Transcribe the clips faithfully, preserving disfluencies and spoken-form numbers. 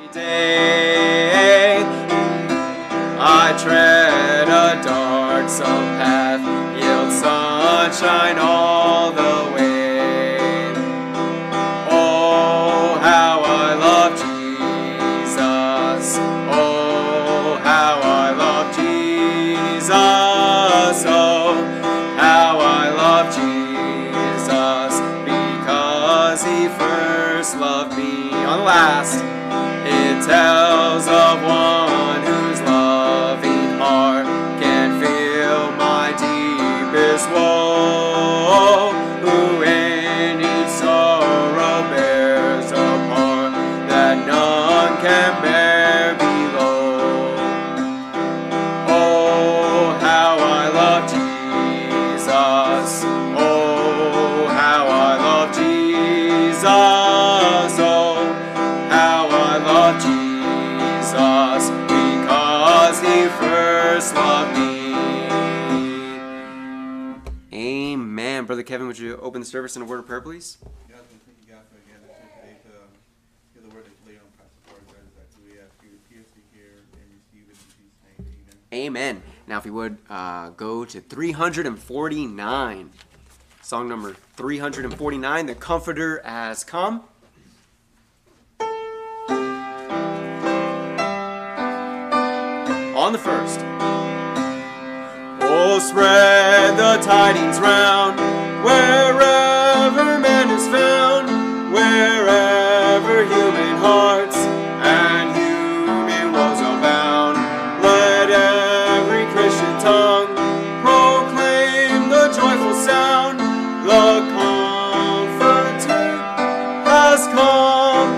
day. I tread a darksome path, yield sunshine all the way. Oh, how I love Jesus. Oh, how I love Jesus. Oh, how I love Jesus, because he first loved me. On the last, it tells of one whose loving heart can feel my deepest woe, who in each sorrow bears a part that none can bear below. Oh, how I love Jesus. Oh, how I love Jesus. Oh, how I love Jesus, because he first loved me. Amen. Brother Kevin, would you open the service in a word of prayer, please? God, we thank you, God, for again the today to hear the word that you laid on Pastor Forrest. That we ask you to pierce to hear and receive it in Jesus' name. Amen. Amen. Now, if you would, uh, go to three forty-nine. Song number three forty-nine, The Comforter Has Come. On the first. Oh, spread the tidings round, wherever man is found, wherever human hearts and human woes abound. Let every Christian tongue proclaim the joyful sound. The Comforter has come.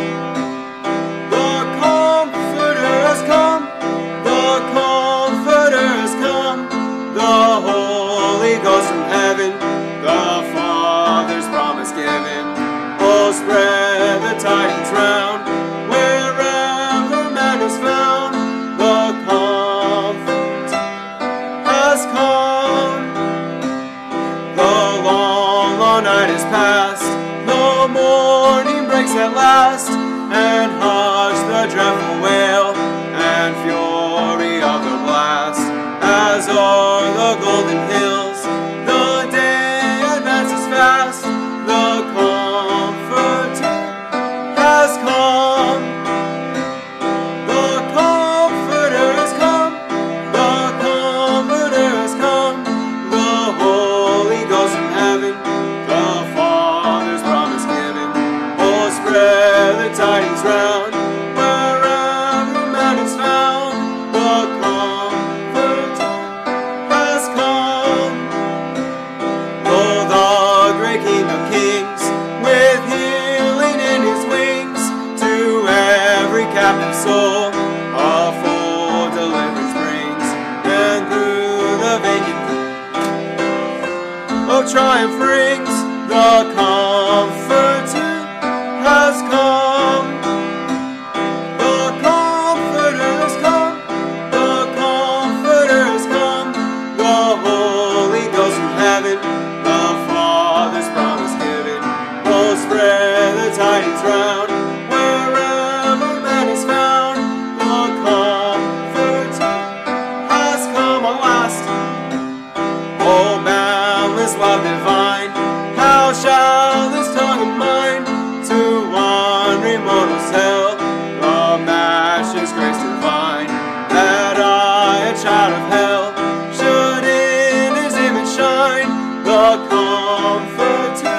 The Comforter has come. The Comforter has come. The Holy Ghost from heaven, the Father's promise given. Oh, spread the tidings round, wherever man is found. The Comforter has come. The long, long night is past, the morning breaks at last, and hush the dreadful wail and fury of the blast. As o'er the golden hills the day advances fast, the Comforter has come. The Comforter has come. The Comforter has come. The Holy Ghost from heaven, the Father's promise given. Oh, spread the tidings round, wherever man is found. The Comforter has come. Oh, the great King of Kings, with healing in his wings, to every captive soul a full deliverance brings, and through the vacant of triumph rings, the Comforter has come. The Comforter has come. The Comforter has come. The Holy Ghost from heaven, the Father's promise given. Oh, spread the tidings round, wherever man is found. The Comforter has come. On last. Oh, boundless love divine, how shall this tongue of mine to wandering mortals tell the matchless grace divine, that I, a child of hell, should in his image shine. The Comforter,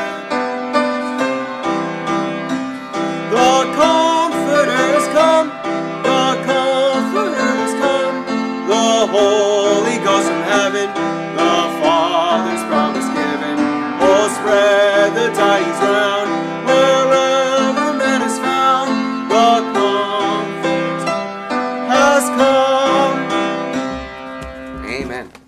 the Comforter has come. The Comforter has come. The Holy Ghost from heaven, the Father's promise given. Oh, spread the tidings round, wherever man is found. The Comforter has come. Amen.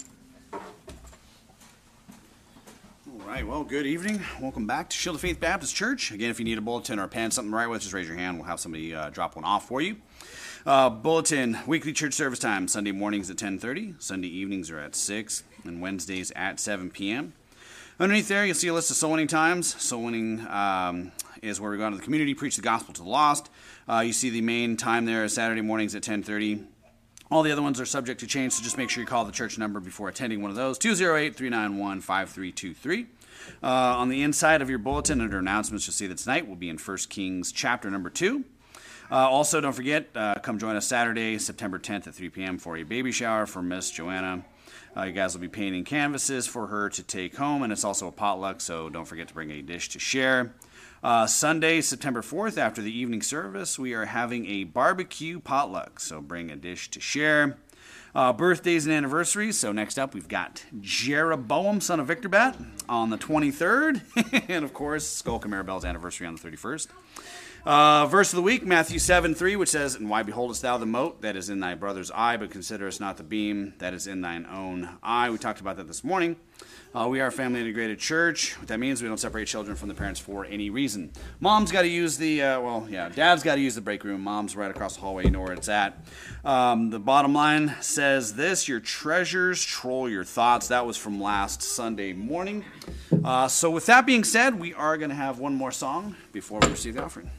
All right, well, good evening. Welcome back to Shield of Faith Baptist Church. Again, if you need a bulletin or a pen, something to write with, just raise your hand. We'll have somebody uh, drop one off for you. Uh, bulletin, weekly church service time, Sunday mornings at ten thirty, Sunday evenings are at six, and Wednesdays at seven p.m. Underneath there, you'll see a list of soul winning times. Soul winning um, is where we go out to the community, preach the gospel to the lost. Uh, you see the main time there is Saturday mornings at ten thirty. All the other ones are subject to change, so just make sure you call the church number before attending one of those, two oh eight, three nine one, five three two three. Uh, on the inside of your bulletin under announcements, you'll see that tonight we'll be in First Kings chapter number two. Uh, also, don't forget, uh, come join us Saturday, September tenth at three p.m. for a baby shower for Miss Joanna. Uh, you guys will be painting canvases for her to take home, and it's also a potluck, so don't forget to bring a dish to share. Uh, Sunday, September fourth, after the evening service, we are having a barbecue potluck, so bring a dish to share. Uh, birthdays and anniversaries. So next up, we've got Jeroboam, son of Victor Bat, on the twenty-third. And, of course, Skull Maribel's anniversary on the thirty-first. Uh, verse of the week, Matthew seven three, which says, "And why beholdest thou the mote that is in thy brother's eye, but considerest not the beam that is in thine own eye?" We talked about that this morning. Uh, we are a family integrated church. What that means, we don't separate children from the parents for any reason. Mom's got to use the, uh, well, yeah, dad's got to use the break room. Mom's right across the hallway. You know where it's at. Um, the bottom line says this: your treasures troll your thoughts. That was from last Sunday morning. Uh, so with that being said, we are going to have one more song before we receive the offering.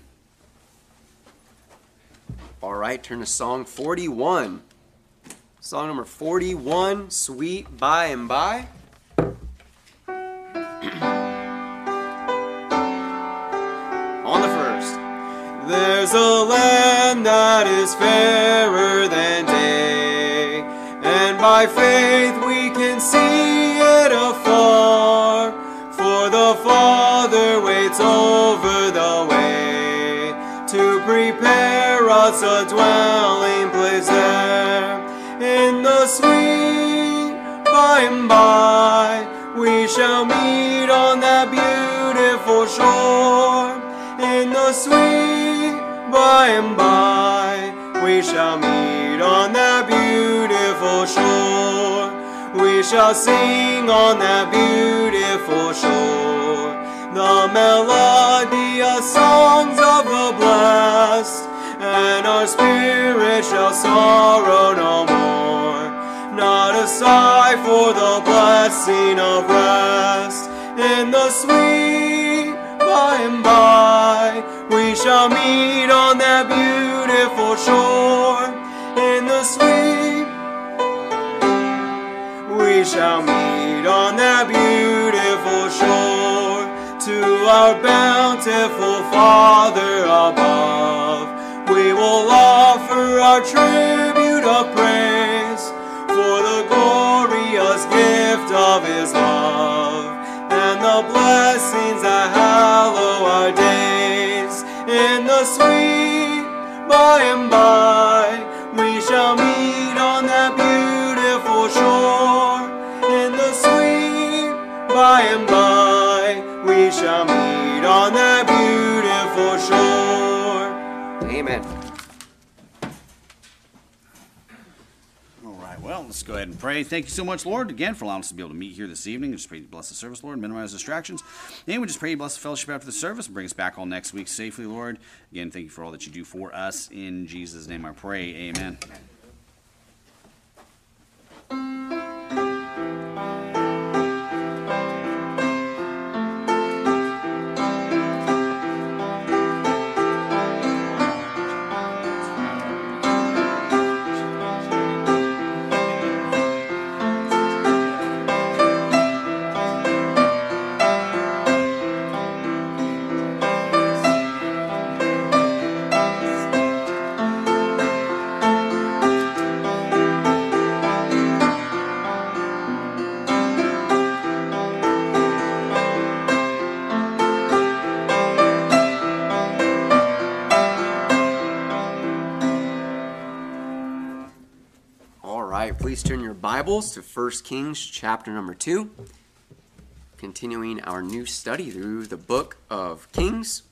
All right, turn to song forty-one. Song number forty-one, Sweet By and By. On the first. There's a land that is fairer than day, and by faith we can see it afar, for the Father waits over the way to prepare us a dwelling place there. In the sweet by and by we shall meet on that beautiful shore. In the sweet by and by we shall meet on that beautiful shore. We shall sing on that beautiful shore the melody of songs of the blessed, and our spirit shall sorrow no more. Not a sigh for the blessing of rest. In the sweet by and by we shall meet on that beautiful shore. In the sweet we shall meet on that beautiful shore. To our bountiful Father above we will offer our tribute of praise for the glorious gift of His love and the blessings that hallow our days. In the sweet by and by we shall meet on that beautiful shore. In the sweet by and by we shall meet on that beautiful shore. Amen. Well, let's go ahead and pray. Thank you so much, Lord, again, for allowing us to be able to meet here this evening. Just pray you bless the service, Lord, minimize distractions. And we just pray you bless the fellowship after the service and bring us back all next week safely, Lord. Again, thank you for all that you do for us. In Jesus' name I pray. Amen. Please turn your Bibles to First Kings chapter number two. Continuing our new study through the book of Kings.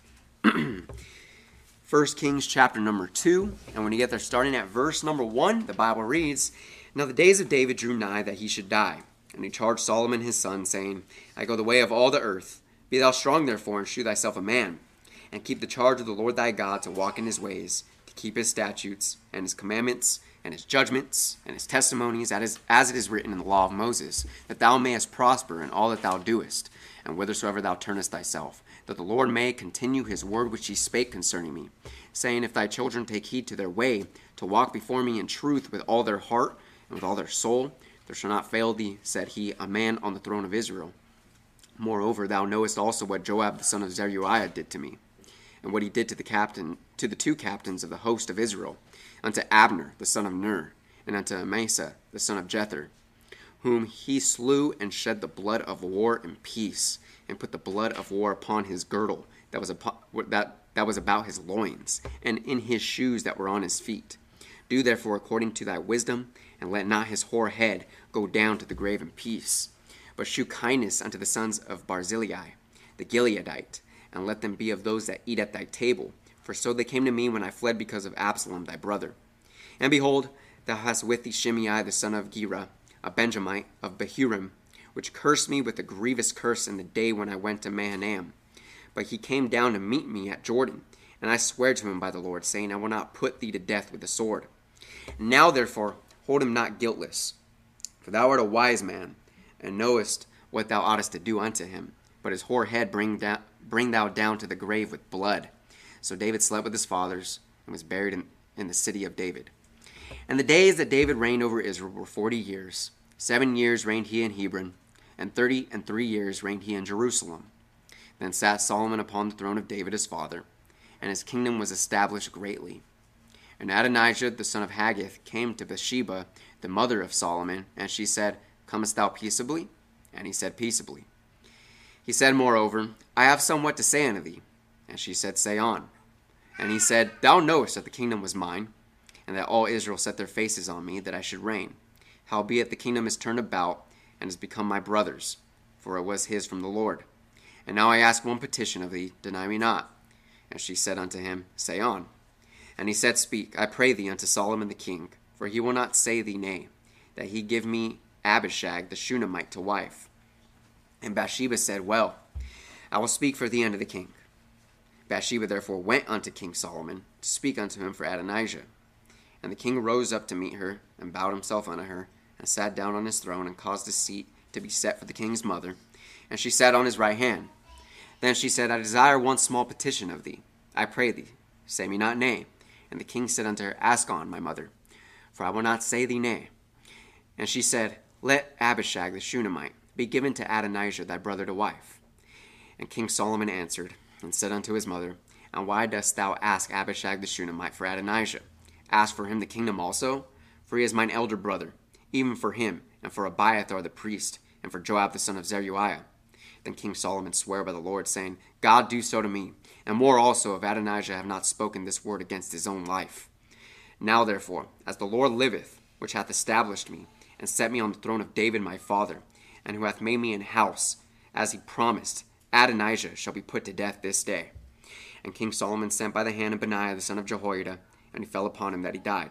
First Kings chapter number two. And when you get there starting at verse number one, the Bible reads, "Now the days of David drew nigh that he should die. And he charged Solomon his son, saying, I go the way of all the earth. Be thou strong therefore, and shew thyself a man. And keep the charge of the Lord thy God, to walk in his ways, to keep his statutes, and his commandments, and his judgments, and his testimonies, as it is written in the law of Moses, that thou mayest prosper in all that thou doest, and whithersoever thou turnest thyself, that the Lord may continue his word which he spake concerning me, saying, If thy children take heed to their way, to walk before me in truth with all their heart and with all their soul, there shall not fail thee, said he, a man on the throne of Israel. Moreover, thou knowest also what Joab the son of Zeruiah did to me, and what he did to the captain, to the two captains of the host of Israel, unto Abner the son of Ner, and unto Amasa the son of Jether, whom he slew and shed the blood of war in peace, and put the blood of war upon his girdle that was upon, that that was about his loins, and in his shoes that were on his feet. Do therefore according to thy wisdom, and let not his hoar head go down to the grave in peace, but shew kindness unto the sons of Barzillai, the Gileadite, and let them be of those that eat at thy table, for so they came to me when I fled because of Absalom thy brother. And behold, thou hast with thee Shimei the son of Gera, a Benjamite of Bahurim, which cursed me with a grievous curse in the day when I went to Mahanaim. But he came down to meet me at Jordan, and I sware to him by the Lord, saying, I will not put thee to death with the sword. Now therefore hold him not guiltless, for thou art a wise man, and knowest what thou oughtest to do unto him. But his hoar head bring, da- bring thou down to the grave with blood. So David slept with his fathers, and was buried in, in the city of David. And the days that David reigned over Israel were forty years. Seven years reigned he in Hebron, and thirty and three years reigned he in Jerusalem. Then sat Solomon upon the throne of David his father, and his kingdom was established greatly. And Adonijah the son of Haggith came to Bathsheba, the mother of Solomon, and she said, Comest thou peaceably? And he said, Peaceably. He said, Moreover, I have somewhat to say unto thee. And she said, Say on. And he said, Thou knowest that the kingdom was mine, and that all Israel set their faces on me, that I should reign. Howbeit the kingdom is turned about, and has become my brother's, for it was his from the Lord. And now I ask one petition of thee, deny me not. And she said unto him, Say on. And he said, Speak, I pray thee, unto Solomon the king, for he will not say thee nay, that he give me Abishag the Shunammite to wife. And Bathsheba said, Well, I will speak for thee unto the king. Bathsheba therefore went unto King Solomon, to speak unto him for Adonijah. And the king rose up to meet her, and bowed himself unto her, and sat down on his throne, and caused a seat to be set for the king's mother. And she sat on his right hand. Then she said, I desire one small petition of thee. I pray thee, say me not nay. And the king said unto her, Ask on, my mother, for I will not say thee nay. And she said, Let Abishag the Shunammite be given to Adonijah thy brother to wife. And King Solomon answered, and said unto his mother, And why dost thou ask Abishag the Shunammite for Adonijah? Ask for him the kingdom also? For he is mine elder brother, even for him, and for Abiathar the priest, and for Joab the son of Zeruiah. Then King Solomon sware by the Lord, saying, God do so to me, and more also, if Adonijah have not spoken this word against his own life. Now therefore, as the Lord liveth, which hath established me, and set me on the throne of David my father, and who hath made me an house, as he promised, Adonijah shall be put to death this day. And King Solomon sent by the hand of Benaiah the son of Jehoiada, and he fell upon him that he died.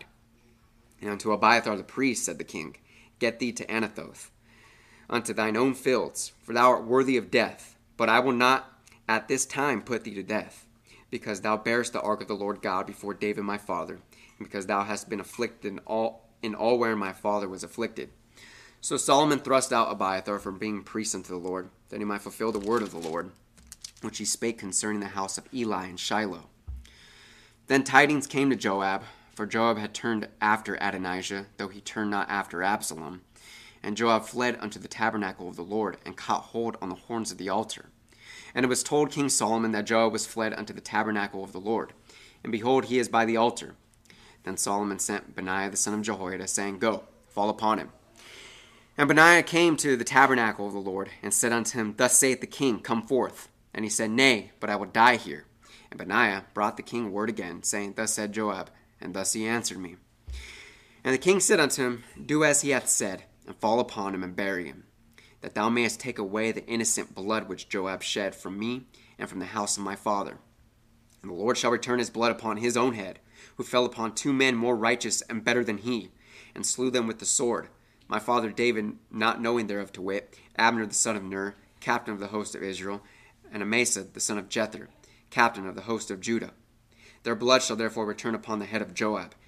And unto Abiathar the priest said the king, Get thee to Anathoth, unto thine own fields, for thou art worthy of death. But I will not at this time put thee to death, because thou bearest the ark of the Lord God before David my father, and because thou hast been afflicted in all, in all wherein my father was afflicted. So Solomon thrust out Abiathar from being priest unto the Lord, that he might fulfill the word of the Lord, which he spake concerning the house of Eli and Shiloh. Then tidings came to Joab, for Joab had turned after Adonijah, though he turned not after Absalom. And Joab fled unto the tabernacle of the Lord, and caught hold on the horns of the altar. And it was told King Solomon that Joab was fled unto the tabernacle of the Lord, and behold, he is by the altar. Then Solomon sent Benaiah the son of Jehoiada, saying, Go, fall upon him. And Benaiah came to the tabernacle of the Lord, and said unto him, Thus saith the king, Come forth. And he said, Nay, but I will die here. And Benaiah brought the king word again, saying, Thus said Joab, and thus he answered me. And the king said unto him, Do as he hath said, and fall upon him, and bury him, that thou mayest take away the innocent blood which Joab shed from me and from the house of my father. And the Lord shall return his blood upon his own head, who fell upon two men more righteous and better than he, and slew them with the sword, my father David not knowing thereof, to wit, Abner the son of Ner, captain of the host of Israel, and Amasa the son of Jether, captain of the host of Judah. Their blood shall therefore return upon the head of Joab,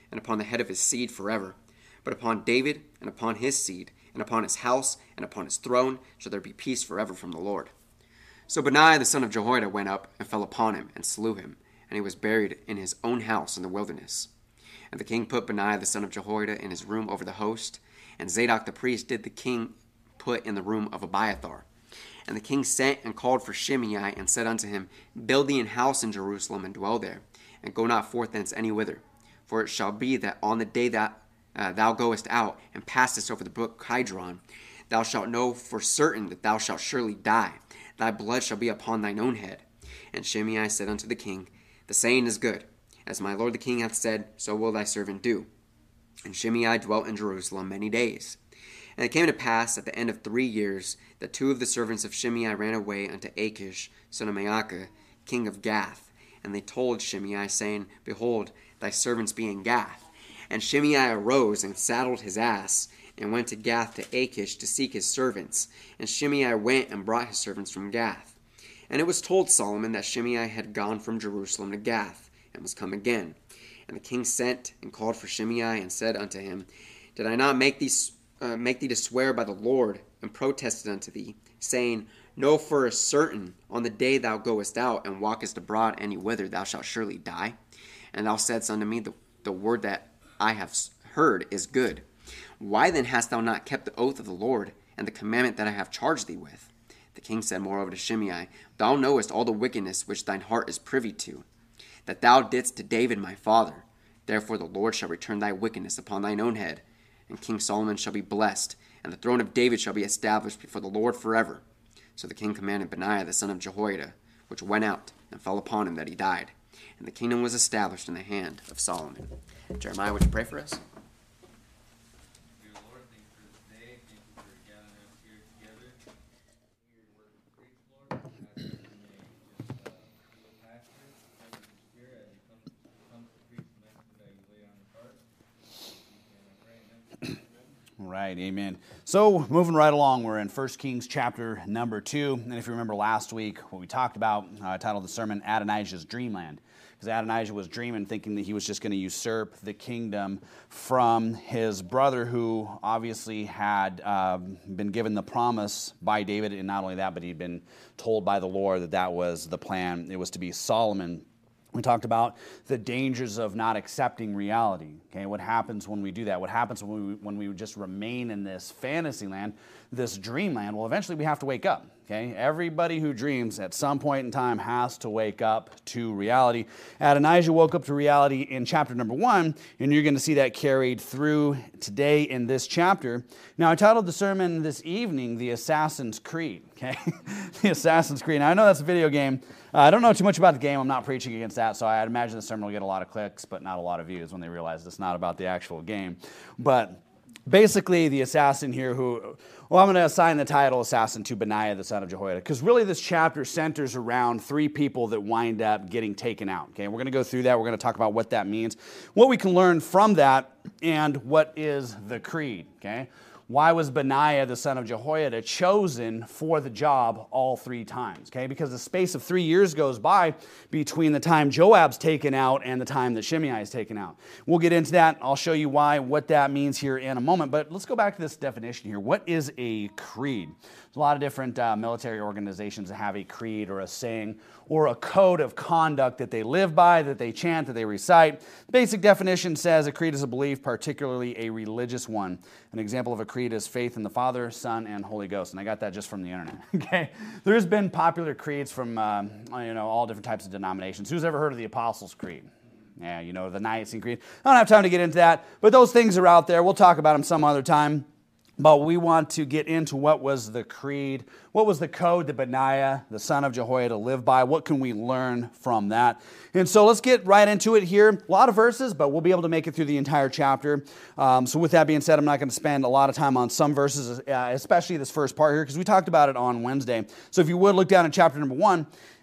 and upon the head of his seed forever. But upon David, and upon his seed, and upon his house, and upon his throne, shall there be peace forever from the Lord. So Benaiah the son of Jehoiada went up, and fell upon him, and slew him, and he was buried in his own house in the wilderness. And the king put Benaiah the son of Jehoiada in his room over the host, and Zadok the priest did the king put in the room of Abiathar. And the king sent and called for Shimei, and said unto him, Build thee an house in Jerusalem, and dwell there, and go not forth thence any whither. For it shall be that on the day that uh, thou goest out, and passest over the brook Kidron, thou shalt know for certain that thou shalt surely die. Thy blood shall be upon thine own head. And Shimei said unto the king, The saying is good. As my lord the king hath said, so will thy servant do. And Shimei dwelt in Jerusalem many days. And it came to pass at the end of three years that two of the servants of Shimei ran away unto Achish, son of Maacah, king of Gath. And they told Shimei, saying, Behold, thy servants be in Gath. And Shimei arose and saddled his ass, and went to Gath to Achish to seek his servants. And Shimei went and brought his servants from Gath. And it was told Solomon that Shimei had gone from Jerusalem to Gath, and was come again. And the king sent and called for Shimei, and said unto him, Did I not make thee uh, make thee to swear by the Lord, and protested unto thee, saying, Know for a certain, on the day thou goest out, and walkest abroad any whither, thou shalt surely die? And thou saidst unto me, The, the word that I have heard is good. Why then hast thou not kept the oath of the Lord, and the commandment that I have charged thee with? The king said moreover to Shimei, Thou knowest all the wickedness which thine heart is privy to, that thou didst to David my father. Therefore the Lord shall return thy wickedness upon thine own head, and King Solomon shall be blessed, and the throne of David shall be established before the Lord forever. So the king commanded Benaiah the son of Jehoiada, which went out, and fell upon him that he died. And the kingdom was established in the hand of Solomon. Jeremiah, would you pray for us? Dear Lord, thank you for this day. Thank you for gathering us here together. Hear your word and preach, Lord. I ask that you may just uh, be with Pastor, cover his spirit as he comes, comes to preach the message that you lay on his heart. And I pray, amen. All right, amen. So, moving right along, we're in First Kings chapter number two. And if you remember last week, what we talked about, uh, I titled the sermon, Adonijah's Dreamland. Because Adonijah was dreaming, thinking that he was just going to usurp the kingdom from his brother, who obviously had uh, been given the promise by David. And not only that, but he'd been told by the Lord that that was the plan. It was to be Solomon. We talked about the dangers of not accepting reality. Okay, what happens when we do that? What happens when we, when we just remain in this fantasy land, this dreamland? Well, eventually we have to wake up. Okay, everybody who dreams at some point in time has to wake up to reality. Adonijah woke up to reality in chapter number one, and you're going to see that carried through today in this chapter. Now, I titled the sermon this evening, The Assassin's Creed. Okay, The Assassin's Creed. Now, I know that's a video game. Uh, I don't know too much about the game. I'm not preaching against that, so I'd imagine the sermon will get a lot of clicks, but not a lot of views when they realize it's not about the actual game. But basically, the assassin here who, well, I'm going to assign the title assassin to Benaiah, the son of Jehoiada, because really this chapter centers around three people that wind up getting taken out. Okay, we're going to go through that. We're going to talk about what that means, what we can learn from that, and what is the creed. Okay, why was Benaiah, the son of Jehoiada, chosen for the job all three times? Okay, because the space of three years goes by between the time Joab's taken out and the time that Shimei is taken out. We'll get into that. I'll show you why, what that means here in a moment. But let's go back to this definition here. What is a creed? There's a lot of different uh, military organizations that have a creed or a saying or a code of conduct that they live by, that they chant, that they recite. The basic definition says a creed is a belief, particularly a religious one. An example of a creed is faith in the Father, Son, and Holy Ghost. And I got that just from the internet. Okay, there's been popular creeds from um, you know all different types of denominations. Who's ever heard of the Apostles' Creed? Yeah, you know, the Nicene Creed. I don't have time to get into that, but those things are out there. We'll talk about them some other time. But we want to get into what was the creed, what was the code that Benaiah, the son of Jehoiada, lived by. What can we learn from that? And so let's get right into it here. A lot of verses, but we'll be able to make it through the entire chapter. Um, so with that being said, I'm not going to spend a lot of time on some verses, uh, especially this first part here, because we talked about it on Wednesday. So if you would look down at chapter number one,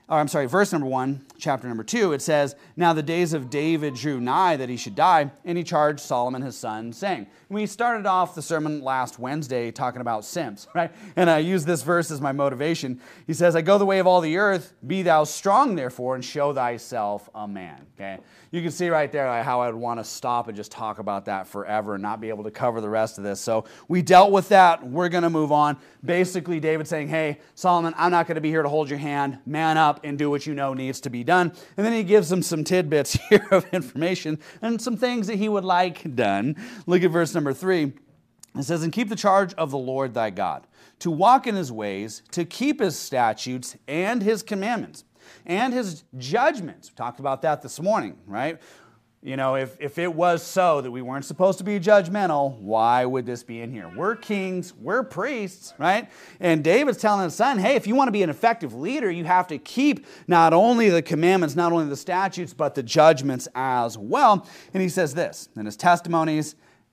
or I'm sorry, verse number one, chapter number two, it says, "Now the days of David drew nigh that he should die, and he charged Solomon his son, saying," we started off the sermon last Wednesday talking about simps, right? And I used this verse as my motivation. He says, "I go the way of all the earth, be thou strong therefore, and show thyself a man." Okay? You can see right there how I would want to stop and just talk about that forever and not be able to cover the rest of this. So we dealt with that. We're going to move on. Basically, David saying, "Hey, Solomon, I'm not going to be here to hold your hand. Man up and do what you know needs to be done." And then he gives him some tidbits here of information and some things that he would like done. Look at verse number three. It says, "And keep the charge of the Lord thy God, to walk in his ways, to keep his statutes and his commandments, and his judgments." We talked about that this morning, right? You know, if, if it was so that we weren't supposed to be judgmental, why would this be in here? We're kings, we're priests, right? And David's telling his son, hey, if you want to be an effective leader, you have to keep not only the commandments, not only the statutes, but the judgments as well. And he says this, "And his testimonies,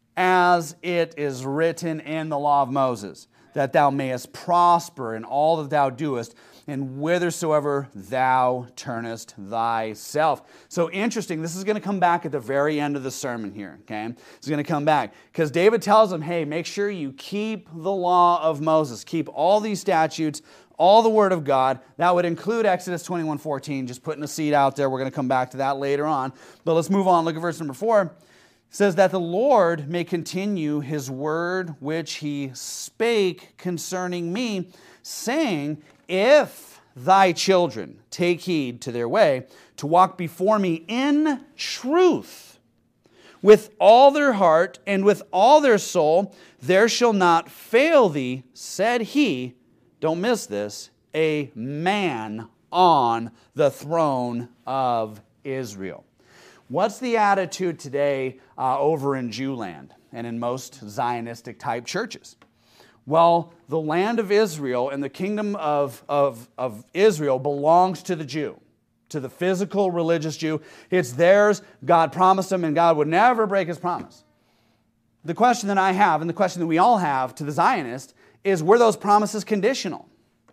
as it is written in the law of Moses, that thou mayest prosper in all that thou doest, and whithersoever thou turnest thyself." So interesting, this is going to come back at the very end of the sermon here, okay? It's going to come back, because David tells him, hey, make sure you keep the law of Moses. Keep all these statutes, all the word of God. That would include Exodus twenty-one fourteen, just putting a seed out there. We're going to come back to that later on. But let's move on. Look at verse number four. It says, "That the Lord may continue his word which he spake concerning me, saying, if thy children take heed to their way, to walk before me in truth, with all their heart and with all their soul, there shall not fail thee, said he," don't miss this, "a man on the throne of Israel." What's the attitude today uh, over in Jewland and in most Zionistic type churches? Well, the land of Israel and the kingdom of, of, of Israel belongs to the Jew, to the physical religious Jew. It's theirs. God promised them, and God would never break his promise. The question that I have, and the question that we all have to the Zionist, is, were those promises conditional?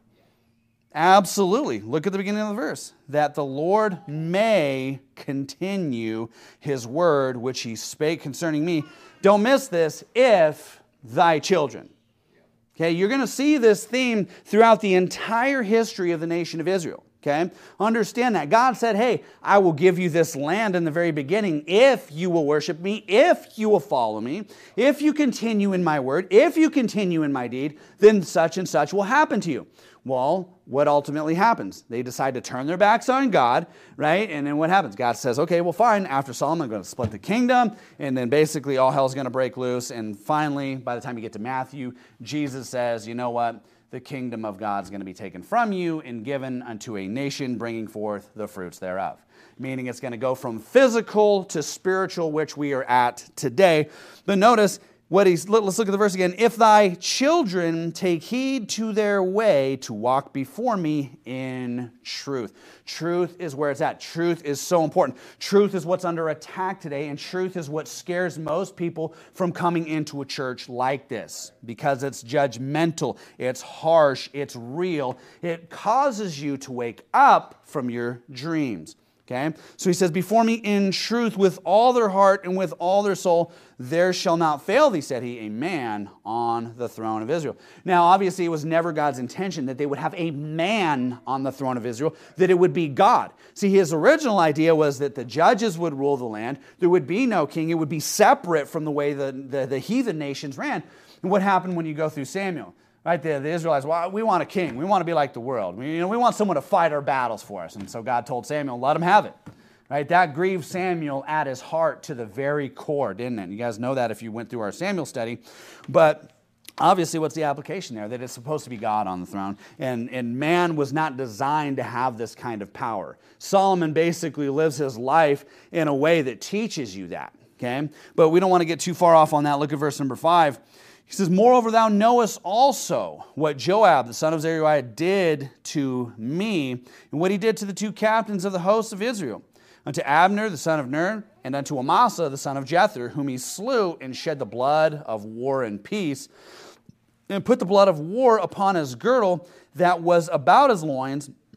Absolutely. Look at the beginning of the verse. "That the Lord may continue his word which he spake concerning me." Don't miss this, "if thy children." Okay, you're going to see this theme throughout the entire history of the nation of Israel. Okay, understand that. God said, hey, I will give you this land in the very beginning if you will worship me, if you will follow me, if you continue in my word, if you continue in my deed, then such and such will happen to you. Well, what ultimately happens? They decide to turn their backs on God, right? And then what happens? God says, okay, well, fine. After Solomon, I'm going to split the kingdom. And then basically all hell's going to break loose. And finally, by the time you get to Matthew, Jesus says, you know what? The kingdom of God is going to be taken from you and given unto a nation, bringing forth the fruits thereof. Meaning it's going to go from physical to spiritual, which we are at today. But notice what he's, let's look at the verse again. "If thy children take heed to their way to walk before me in truth." Truth is where it's at. Truth is so important. Truth is what's under attack today, and truth is what scares most people from coming into a church like this, because it's judgmental, it's harsh, it's real. It causes you to wake up from your dreams. Okay? So he says, "Before me in truth with all their heart and with all their soul, there shall not fail thee, said he, a man on the throne of Israel." Now, obviously, it was never God's intention that they would have a man on the throne of Israel, that it would be God. See, his original idea was that the judges would rule the land. There would be no king. It would be separate from the way the, the, the heathen nations ran. And what happened when you go through Samuel? Right there, the Israelites, well, we want a king. We want to be like the world. We, you know, we want someone to fight our battles for us. And so God told Samuel, let him have it. Right? That grieved Samuel at his heart to the very core, didn't it? You guys know that if you went through our Samuel study. But obviously, what's the application there? That it's supposed to be God on the throne. And, and man was not designed to have this kind of power. Solomon basically lives his life in a way that teaches you that. Okay? But we don't want to get too far off on that. Look at verse number five. He says, "Moreover, thou knowest also what Joab, the son of Zeruiah, did to me, and what he did to the two captains of the hosts of Israel, unto Abner, the son of Ner, and unto Amasa, the son of Jether, whom he slew and shed the blood of war and peace, and put the blood of war upon his girdle that was about his loins,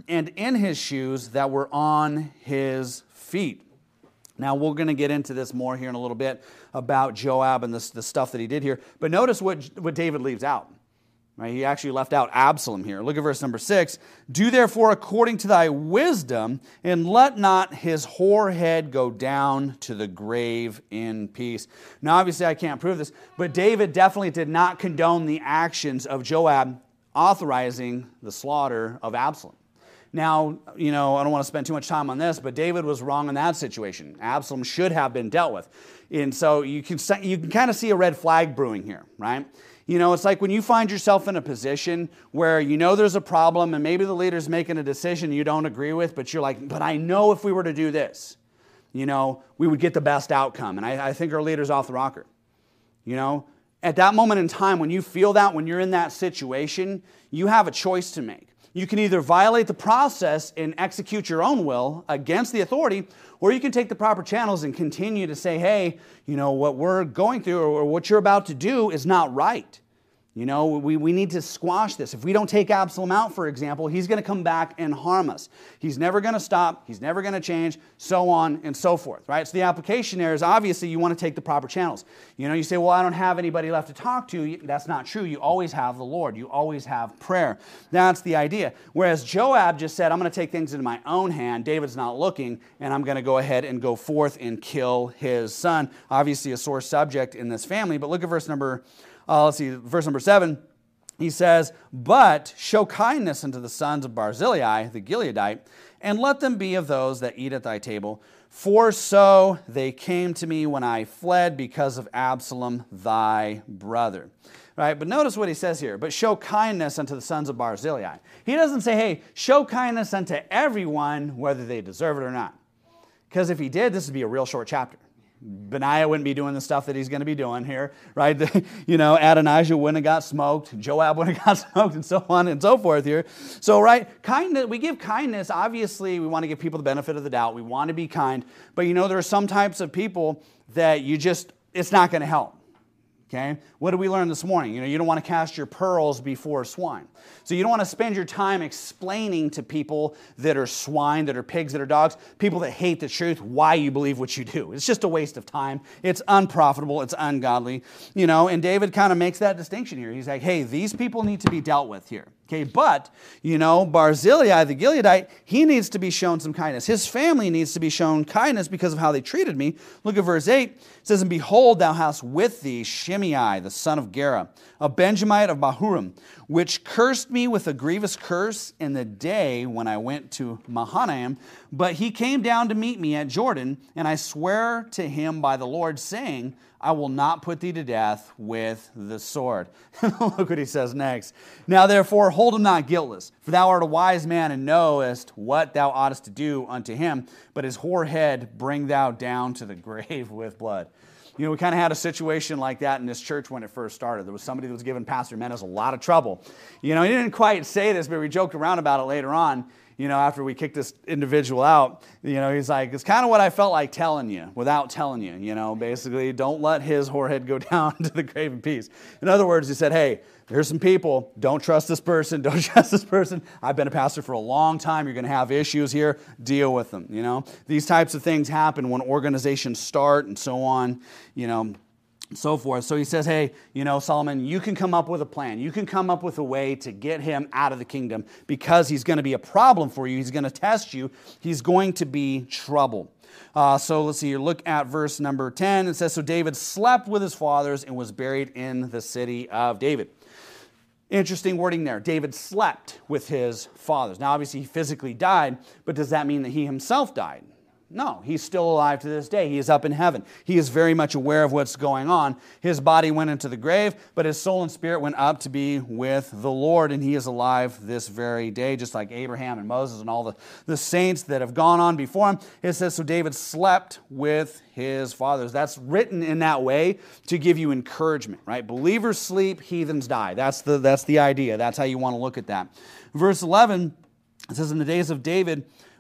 and in his shoes that were on his feet. Now, we're going to get into this more here in a little bit about Joab and this, the stuff that he did here. But notice what, what David leaves out. Right? He actually left out Absalom here. Look at verse number six. Do therefore according to thy wisdom, and let not his whore head go down to the grave in peace. Now, obviously, I can't prove this, but David definitely did not condone the actions of Joab authorizing the slaughter of Absalom. Now, you know, I don't want to spend too much time on this, but David was wrong in that situation. Absalom should have been dealt with. And so you can, you can kind of see a red flag brewing here, right? You know, it's like when you find yourself in a position where you know there's a problem and maybe the leader's making a decision you don't agree with, but you're like, but I know if we were to do this, you know, we would get the best outcome. And I, I think our leader's off the rocker. You know, at that moment in time, when you feel that, when you're in that situation, you have a choice to make. You can either violate the process and execute your own will against the authority, or you can take the proper channels and continue to say, hey, you know, what we're going through or what you're about to do is not right. You know, we, we need to squash this. If we don't take Absalom out, for example, he's going to come back and harm us. He's never going to stop. He's never going to change, so on and so forth, right? So the application there is obviously you want to take the proper channels. You know, you say, well, I don't have anybody left to talk to. That's not true. You always have the Lord. You always have prayer. That's the idea. Whereas Joab just said, I'm going to take things into my own hand. David's not looking, and I'm going to go ahead and go forth and kill his son. Obviously a sore subject in this family, but look at verse number Uh, let's see, verse number seven, he says, but show kindness unto the sons of Barzillai, the Gileadite, and let them be of those that eat at thy table. For so they came to me when I fled because of Absalom, thy brother. Right, but notice what he says here, but show kindness unto the sons of Barzillai. He doesn't say, hey, show kindness unto everyone, whether they deserve it or not. Because if he did, this would be a real short chapter. Benaiah wouldn't be doing the stuff that he's going to be doing here, right? You know, Adonijah wouldn't have got smoked, Joab wouldn't have got smoked, and so on and so forth here. So, right, kindness, we give kindness, obviously we want to give people the benefit of the doubt. We want to be kind, but you know, there are some types of people that you just, it's not going to help. Okay? What did we learn this morning? You know, you don't want to cast your pearls before swine. So you don't want to spend your time explaining to people that are swine, that are pigs, that are dogs, people that hate the truth, why you believe what you do. It's just a waste of time. It's unprofitable. It's ungodly. You know, and David kind of makes that distinction here. He's like, hey, these people need to be dealt with here. Okay, but, you know, Barzillai, the Gileadite, he needs to be shown some kindness. His family needs to be shown kindness because of how they treated me. Look at verse eight. It says, and behold, thou hast with thee Shimei, the son of Gera, a Benjamite of Bahurim, which cursed me with a grievous curse in the day when I went to Mahanaim. But he came down to meet me at Jordan, and I swear to him by the Lord, saying, I will not put thee to death with the sword. Look what he says next. Now therefore hold him not guiltless, for thou art a wise man and knowest what thou oughtest to do unto him, but his whore head bring thou down to the grave with blood. You know, we kind of had a situation like that in this church when it first started. There was somebody that was giving Pastor Menace a lot of trouble. You know, he didn't quite say this, but we joked around about it later on. You know, after we kicked this individual out, you know, he's like, it's kind of what I felt like telling you without telling you, you know, basically, don't let his whorehead go down to the grave in peace. In other words, he said, hey, there's some people, don't trust this person, don't trust this person. I've been a pastor for a long time. You're going to have issues here. Deal with them, you know. These types of things happen when organizations start and so on, you know. So forth. So he says, hey, you know, Solomon, you can come up with a plan. You can come up with a way to get him out of the kingdom because he's going to be a problem for you. He's going to test you. He's going to be trouble. Uh, so let's see here. Look at verse number ten. It says, so David slept with his fathers and was buried in the city of David. Interesting wording there. David slept with his fathers. Now, obviously, he physically died, but does that mean that he himself died? No, he's still alive to this day. He is up in heaven. He is very much aware of what's going on. His body went into the grave, but his soul and spirit went up to be with the Lord, and he is alive this very day, just like Abraham and Moses and all the, the saints that have gone on before him. It says, so David slept with his fathers. That's written in that way to give you encouragement, right? Believers sleep, heathens die. That's the, that's the idea. That's how you want to look at that. Verse eleven, it says, in the days of David,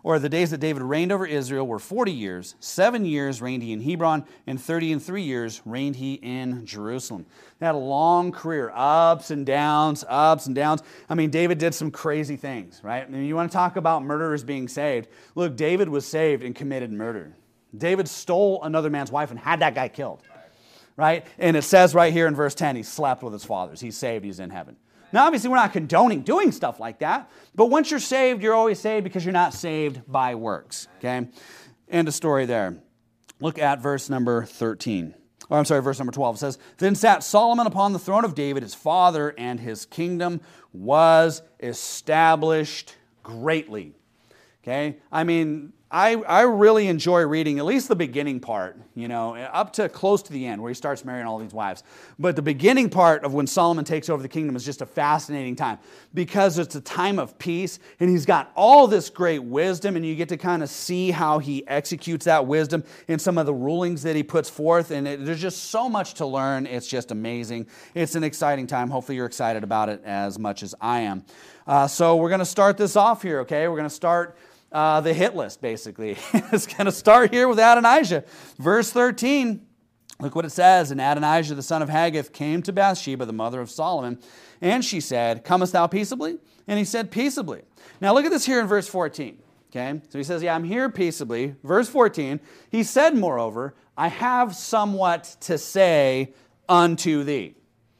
or the days that David reigned over Israel were forty years. Seven years reigned he in Hebron, and thirty and three years reigned he in Jerusalem. They had a long career, ups and downs, ups and downs. I mean, David did some crazy things, right? I mean, you want to talk about murderers being saved. Look, David was saved and committed murder. David stole another man's wife and had that guy killed, right? And it says right here in verse ten, he slept with his fathers. He's saved, he's in heaven. Now, obviously, we're not condoning doing stuff like that, but once you're saved, you're always saved because you're not saved by works, okay? End of story there. Look at verse number thirteen. Or I'm sorry, verse number twelve. It says, Then sat Solomon upon the throne of David, his father, and his kingdom was established greatly. Okay? I mean, I, I really enjoy reading at least the beginning part, you know, up to close to the end where he starts marrying all these wives. But the beginning part of when Solomon takes over the kingdom is just a fascinating time because it's a time of peace and he's got all this great wisdom and you get to kind of see how he executes that wisdom in some of the rulings that he puts forth. And it, there's just so much to learn. It's just amazing. It's an exciting time. Hopefully you're excited about it as much as I am. Uh, so we're going to start this off here, okay? We're going to start Uh, the hit list, basically. It's going to start here with Adonijah. Verse thirteen, look what it says. And Adonijah, the son of Haggith, came to Bathsheba, the mother of Solomon, and she said, Comest thou peaceably? And he said, Peaceably. Now look at this here in verse fourteen. Okay, so he says, yeah, I'm here peaceably. Verse fourteen, he said, moreover, I have somewhat to say unto thee.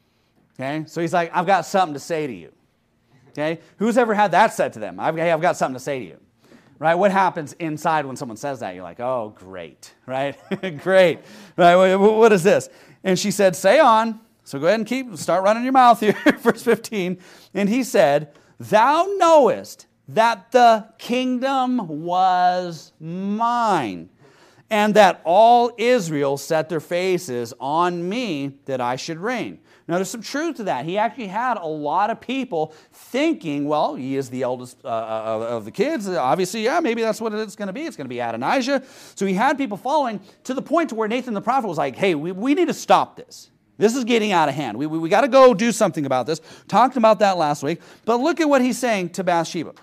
Okay, so he's like, I've got something to say to you. Okay, who's ever had that said to them? I've, hey, I've got something to say to you. Right? What happens inside when someone says that? You're like, oh, great, right? Great, right? What is this? And she said, say on. So go ahead and keep, start running your mouth here. Verse fifteen. And he said, thou knowest that the kingdom was mine, and that all Israel set their faces on me that I should reign. Now, there's some truth to that. He actually had a lot of people thinking, well, he is the eldest uh, of the kids. Obviously, yeah, maybe that's what it's going to be. It's going to be Adonijah. So he had people following to the point to where Nathan the prophet was like, hey, we, we need to stop this. This is getting out of hand. We, we, we got to go do something about this. Talked about that last week. But look at what he's saying to Bathsheba.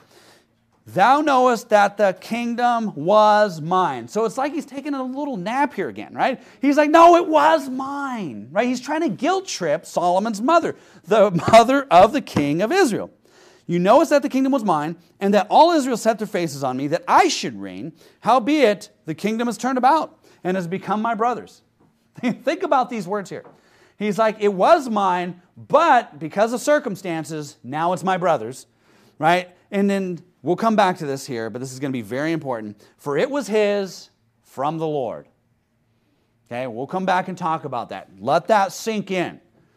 Thou knowest that the kingdom was mine. So it's like he's taking a little nap here again, right? He's like, no, it was mine, right? He's trying to guilt trip Solomon's mother, the mother of the king of Israel. You knowest that the kingdom was mine, and that all Israel set their faces on me, that I should reign. Howbeit, the kingdom has turned about, and has become my brother's. Think about these words here. He's like, it was mine, but because of circumstances, now it's my brother's, right? And then we'll come back to this here, but this is going to be very important. For it was his from the Lord. Okay, we'll come back and talk about that. Let that sink in.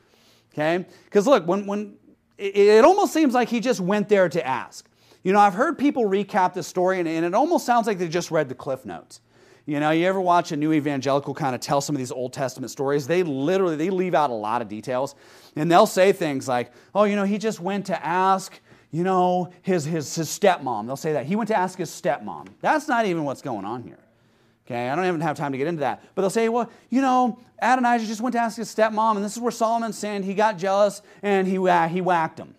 Okay, because look, when when it, it almost seems like he just went there to ask. You know, I've heard people recap this story, and, and it almost sounds like they just read the Cliff Notes. You know, you ever watch a new evangelical kind of tell some of these Old Testament stories? They literally, they leave out a lot of details. And they'll say things like, oh, you know, he just went to ask, you know, his, his, his stepmom. They'll say that. He went to ask his stepmom. That's not even what's going on here. Okay, I don't even have time to get into that. But they'll say, well, you know, Adonijah just went to ask his stepmom, and this is where Solomon sinned. He got jealous, and he, uh, he whacked him.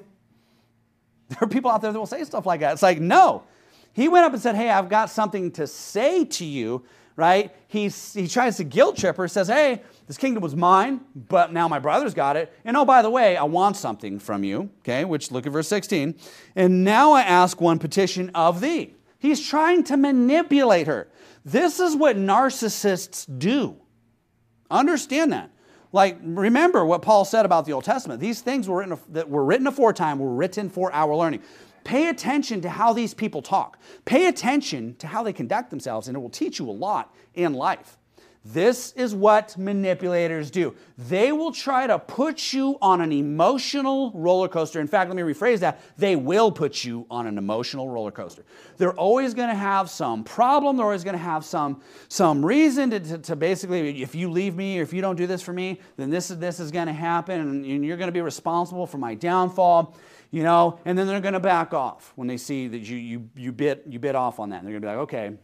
There are people out there that will say stuff like that. It's like, no. He went up and said, hey, I've got something to say to you, right? He, he tries to guilt trip her, says, hey, this kingdom was mine, but now my brother's got it. And oh, by the way, I want something from you, okay? Which, look at verse sixteen. And now I ask one petition of thee. He's trying to manipulate her. This is what narcissists do. Understand that. Like, remember what Paul said about the Old Testament. These things were written, that were written aforetime were written for our learning. Pay attention to how these people talk. Pay attention to how they conduct themselves, and it will teach you a lot in life. This is what manipulators do. They will try to put you on an emotional roller coaster. In fact, let me rephrase that. They will put you on an emotional roller coaster. They're always going to have some problem. They're always going to have some, some reason to, to, to basically, if you leave me or if you don't do this for me, then this is, this is going to happen, and you're going to be responsible for my downfall. You know, and then they're going to back off when they see that you you you bit you bit off on that. And they're going to be like, okay,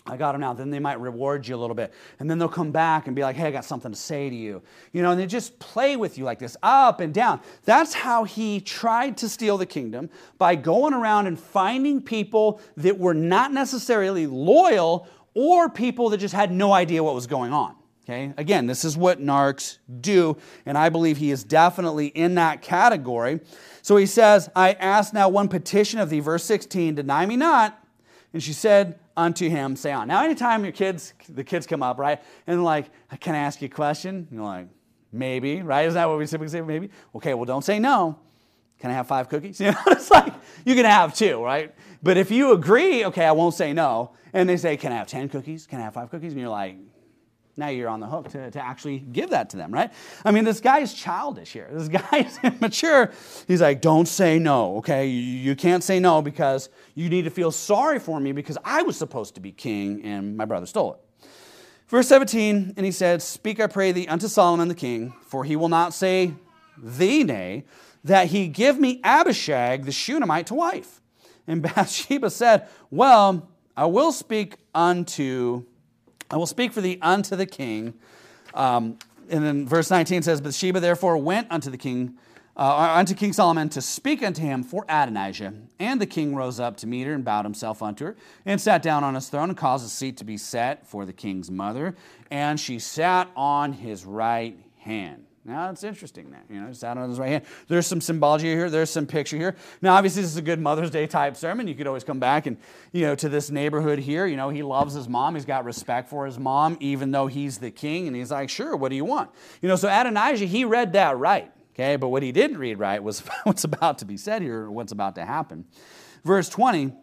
I got them now. Then they might reward you a little bit. And then they'll come back and be like, hey, I got something to say to you. You know, and they just play with you like this, up and down. That's how he tried to steal the kingdom, by going around and finding people that were not necessarily loyal or people that just had no idea what was going on. Okay? Again, this is what narcs do, and I believe he is definitely in that category. So he says, I ask now one petition of thee, verse sixteen, deny me not. And she said unto him, say on. Now, anytime your kids, the kids come up, right, and they're like, can I ask you a question? And you're like, maybe, right? Isn't that what we typically say, maybe? Okay, well, don't say no. Can I have five cookies? You know, it's like, you can have two, right? But if you agree, okay, I won't say no, and they say, can I have ten cookies? Can I have five cookies? And you're like, now you're on the hook to, to actually give that to them, right? I mean, this guy's childish here. This guy's immature. He's like, don't say no, okay? You, you can't say no because you need to feel sorry for me because I was supposed to be king and my brother stole it. Verse seventeen, and he said, speak, I pray thee, unto Solomon the king, for he will not say thee nay, that he give me Abishag the Shunammite to wife. And Bathsheba said, well, I will speak unto... I will speak for thee unto the king. Um, and then verse nineteen says, Bathsheba therefore went unto the king, uh, unto King Solomon to speak unto him for Adonijah. And the king rose up to meet her and bowed himself unto her and sat down on his throne and caused a seat to be set for the king's mother. And she sat on his right hand. Now, it's interesting that, you know, sat on his right hand. There's some symbology here. There's some picture here. Now, obviously, this is a good Mother's Day type sermon. You could always come back and, you know, to this neighborhood here. You know, he loves his mom. He's got respect for his mom, even though he's the king. And he's like, sure, what do you want? You know, so Adonijah, he read that right, okay? But what he didn't read right was what's about to be said here, or what's about to happen. Verse twenty,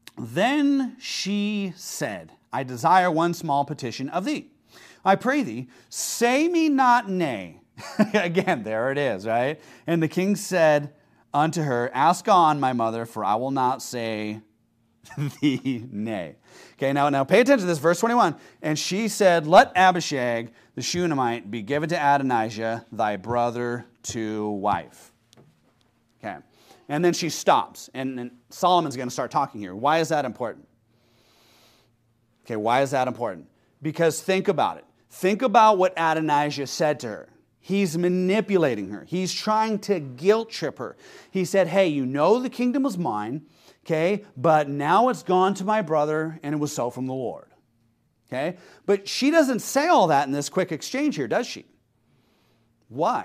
then she said, I desire one small petition of thee. I pray thee, say me not nay. Again, there it is, right? And the king said unto her, ask on, my mother, for I will not say thee nay. Okay, now, now pay attention to this, verse twenty-one. And she said, let Abishag the Shunammite be given to Adonijah, thy brother, to wife. Okay, and then she stops, and, and Solomon's going to start talking here. Why is that important? Okay, why is that important? Because think about it. Think about what Adonijah said to her. He's manipulating her. He's trying to guilt trip her. He said, hey, you know the kingdom was mine, okay, but now it's gone to my brother, and it was so from the Lord. Okay? But she doesn't say all that in this quick exchange here, does she? Why?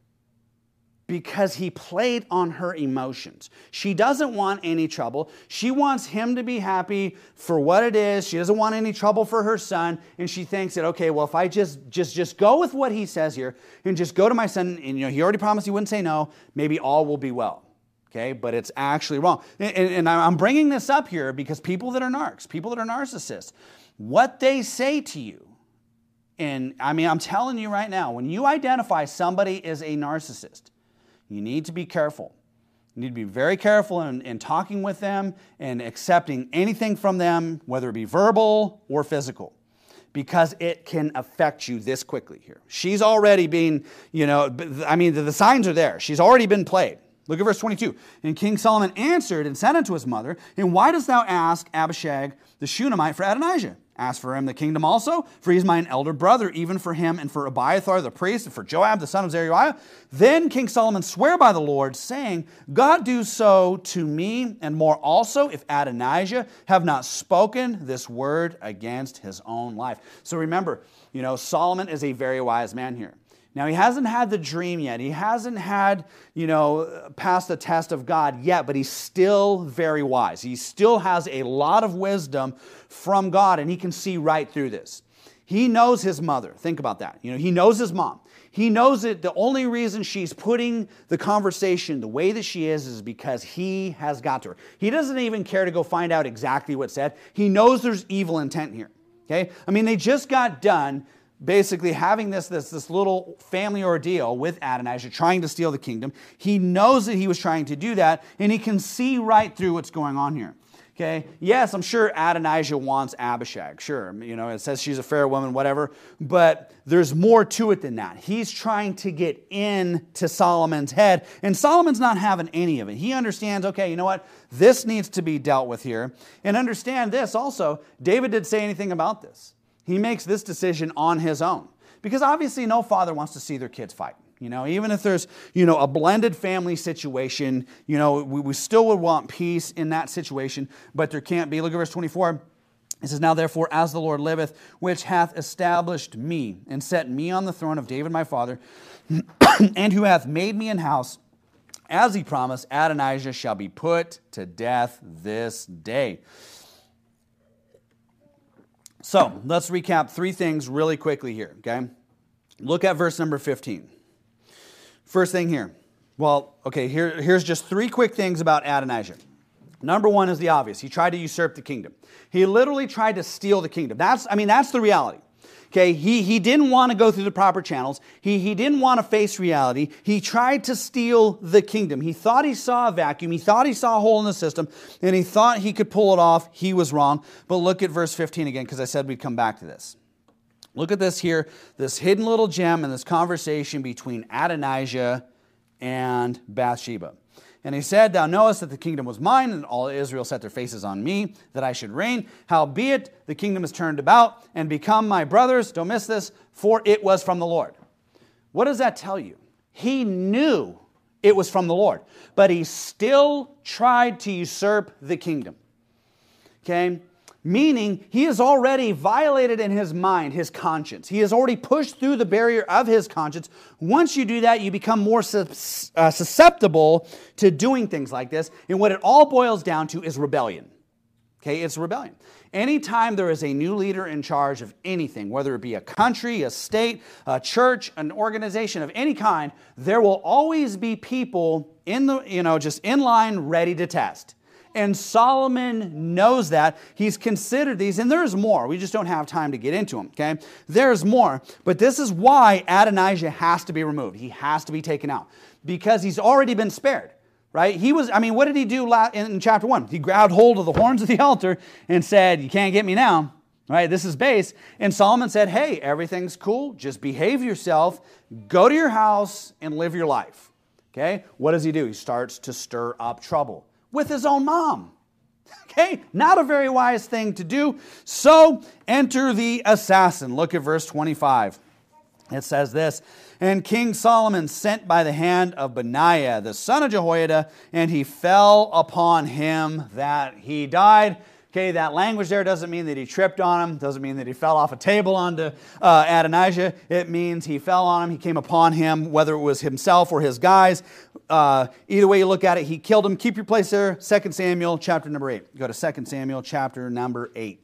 Because he played on her emotions. She doesn't want any trouble. She wants him to be happy for what it is. She doesn't want any trouble for her son. And she thinks that, okay, well, if I just just just go with what he says here and just go to my son, and you know, he already promised he wouldn't say no, maybe all will be well. Okay, but it's actually wrong. And, and I'm bringing this up here because people that are narcs, people that are narcissists, what they say to you, and I mean, I'm telling you right now, when you identify somebody as a narcissist, you need to be careful. You need to be very careful in, in talking with them and accepting anything from them, whether it be verbal or physical, because it can affect you this quickly here. She's already been, you know, I mean, the, the signs are there. She's already been played. Look at verse twenty-two. And King Solomon answered and said unto his mother, and why dost thou ask Abishag the Shunammite for Adonijah? Ask for him the kingdom also, for he is mine elder brother, even for him and for Abiathar the priest, and for Joab the son of Zeruiah. Then King Solomon sware by the Lord, saying, God do so to me, and more also, if Adonijah have not spoken this word against his own life. So remember, you know, Solomon is a very wise man here. Now, he hasn't had the dream yet. He hasn't had, you know, passed the test of God yet, but he's still very wise. He still has a lot of wisdom from God, and he can see right through this. He knows his mother. Think about that. You know, he knows his mom. He knows that the only reason she's putting the conversation the way that she is is because he has got to her. He doesn't even care to go find out exactly what's said. He knows there's evil intent here. Okay? I mean, they just got done basically having this, this, this little family ordeal with Adonijah, trying to steal the kingdom. He knows that he was trying to do that, and he can see right through what's going on here. Okay, yes, I'm sure Adonijah wants Abishag. Sure, you know, it says she's a fair woman, whatever. But there's more to it than that. He's trying to get into Solomon's head, and Solomon's not having any of it. He understands, okay, you know what? This needs to be dealt with here. And understand this also, David didn't say anything about this. He makes this decision on his own. Because obviously no father wants to see their kids fight. You know, even if there's, you know, a blended family situation, you know, we, we still would want peace in that situation, but there can't be. Look at verse twenty-four. It says, now therefore, as the Lord liveth, which hath established me, and set me on the throne of David my father, and who hath made me an house, as he promised, Adonijah shall be put to death this day. So, let's recap three things really quickly here, okay? Look at verse number fifteen. First thing here. Well, okay, here, here's just three quick things about Adonijah. Number one is the obvious. He tried to usurp the kingdom. He literally tried to steal the kingdom. That's, I mean, that's the reality. Okay, he, he didn't want to go through the proper channels. He, he didn't want to face reality. He tried to steal the kingdom. He thought he saw a vacuum. He thought he saw a hole in the system, and he thought he could pull it off. He was wrong. But look at verse fifteen again, because I said we'd come back to this. Look at this here, this hidden little gem in this conversation between Adonijah and Bathsheba. And he said, thou knowest that the kingdom was mine, and all Israel set their faces on me, that I should reign. Howbeit, the kingdom is turned about, and become my brothers. Don't miss this, for it was from the Lord. What does that tell you? He knew it was from the Lord, but he still tried to usurp the kingdom. Okay? Meaning, he has already violated in his mind his conscience. He has already pushed through the barrier of his conscience. Once you do that, you become more susceptible to doing things like this. And what it all boils down to is rebellion. Okay, it's rebellion. Anytime there is a new leader in charge of anything, whether it be a country, a state, a church, an organization of any kind, there will always be people in the, you know, just in line ready to test. And Solomon knows that. He's considered these, and there's more. We just don't have time to get into them, okay? There's more. But this is why Adonijah has to be removed. He has to be taken out. Because he's already been spared, right? He was, I mean, what did he do in chapter one? He grabbed hold of the horns of the altar and said, you can't get me now, right? This is base. And Solomon said, hey, everything's cool. Just behave yourself. Go to your house and live your life, okay? What does he do? He starts to stir up trouble with his own mom. Okay, not a very wise thing to do. So enter the assassin. Look at verse twenty-five. It says this, and King Solomon sent by the hand of Benaiah, the son of Jehoiada, and he fell upon him that he died. Okay, that language there doesn't mean that he tripped on him. Doesn't mean that he fell off a table onto uh, Adonijah. It means he fell on him. He came upon him, whether it was himself or his guys. Uh, either way you look at it, he killed him. Keep your place there. Second Samuel chapter number eight. Go to Second Samuel chapter number eight.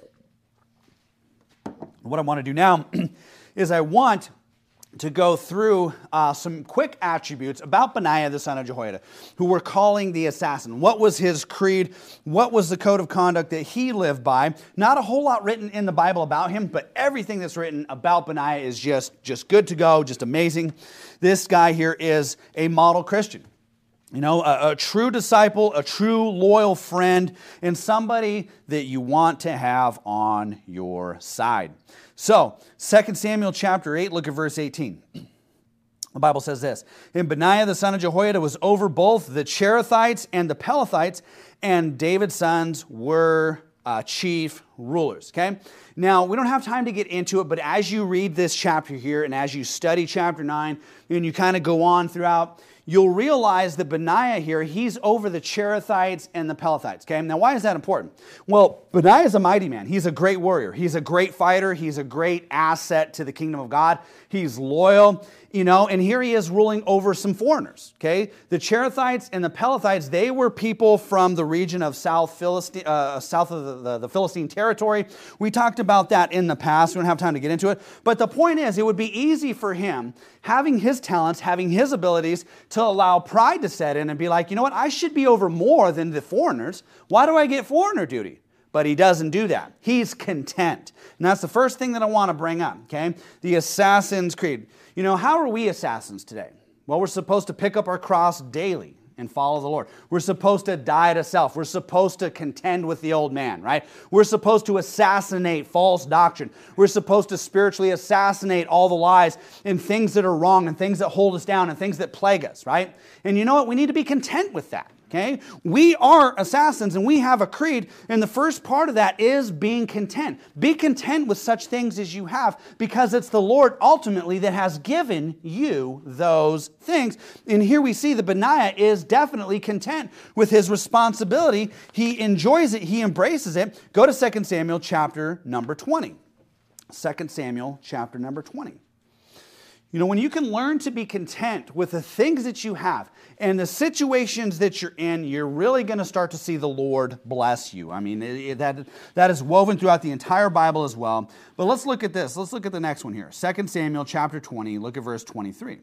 What I want to do now is I want to go through uh, some quick attributes about Benaiah, the son of Jehoiada, who we're calling the assassin. What was his creed? What was the code of conduct that he lived by? Not a whole lot written in the Bible about him, but everything that's written about Benaiah is just, just good to go, just amazing. This guy here is a model Christian. You know, a, a true disciple, a true loyal friend, and somebody that you want to have on your side. So, Second Samuel chapter eight, look at verse eighteen. The Bible says this, and Benaiah the son of Jehoiada was over both the Cherethites and the Pelethites, and David's sons were uh, chief rulers. Okay? Now, we don't have time to get into it, but as you read this chapter here, and as you study chapter nine, and you kind of go on throughout, you'll realize that Benaiah here, he's over the Cherethites and the Pelethites. Okay, now why is that important? Well, Benaiah is a mighty man. He's a great warrior. He's a great fighter. He's a great asset to the kingdom of God. He's loyal, you know, and here he is ruling over some foreigners. Okay, the Cherethites and the Pelethites, they were people from the region of South Philistine, uh, south of the, the, the Philistine territory. We talked about that in the past. We don't have time to get into it. But the point is, it would be easy for him, having his talents, having his abilities, to allow pride to set in and be like, you know what, I should be over more than the foreigners. Why do I get foreigner duty? But he doesn't do that. He's content. And that's the first thing that I want to bring up, okay? The Assassin's Creed. You know, how are we assassins today? Well, we're supposed to pick up our cross daily and follow the Lord. We're supposed to die to self. We're supposed to contend with the old man, right? We're supposed to assassinate false doctrine. We're supposed to spiritually assassinate all the lies and things that are wrong and things that hold us down and things that plague us, right? And you know what? We need to be content with that. Okay? We are assassins and we have a creed, and the first part of that is being content. Be content with such things as you have, because it's the Lord ultimately that has given you those things. And here we see that Benaiah is definitely content with his responsibility. He enjoys it. He embraces it. Go to Second Samuel chapter number twenty. Second Samuel chapter number twenty. You know, when you can learn to be content with the things that you have and the situations that you're in, you're really going to start to see the Lord bless you. I mean, it, it, that, that is woven throughout the entire Bible as well. But let's look at this. Let's look at the next one here. Second Samuel chapter twenty, look at verse twenty-three.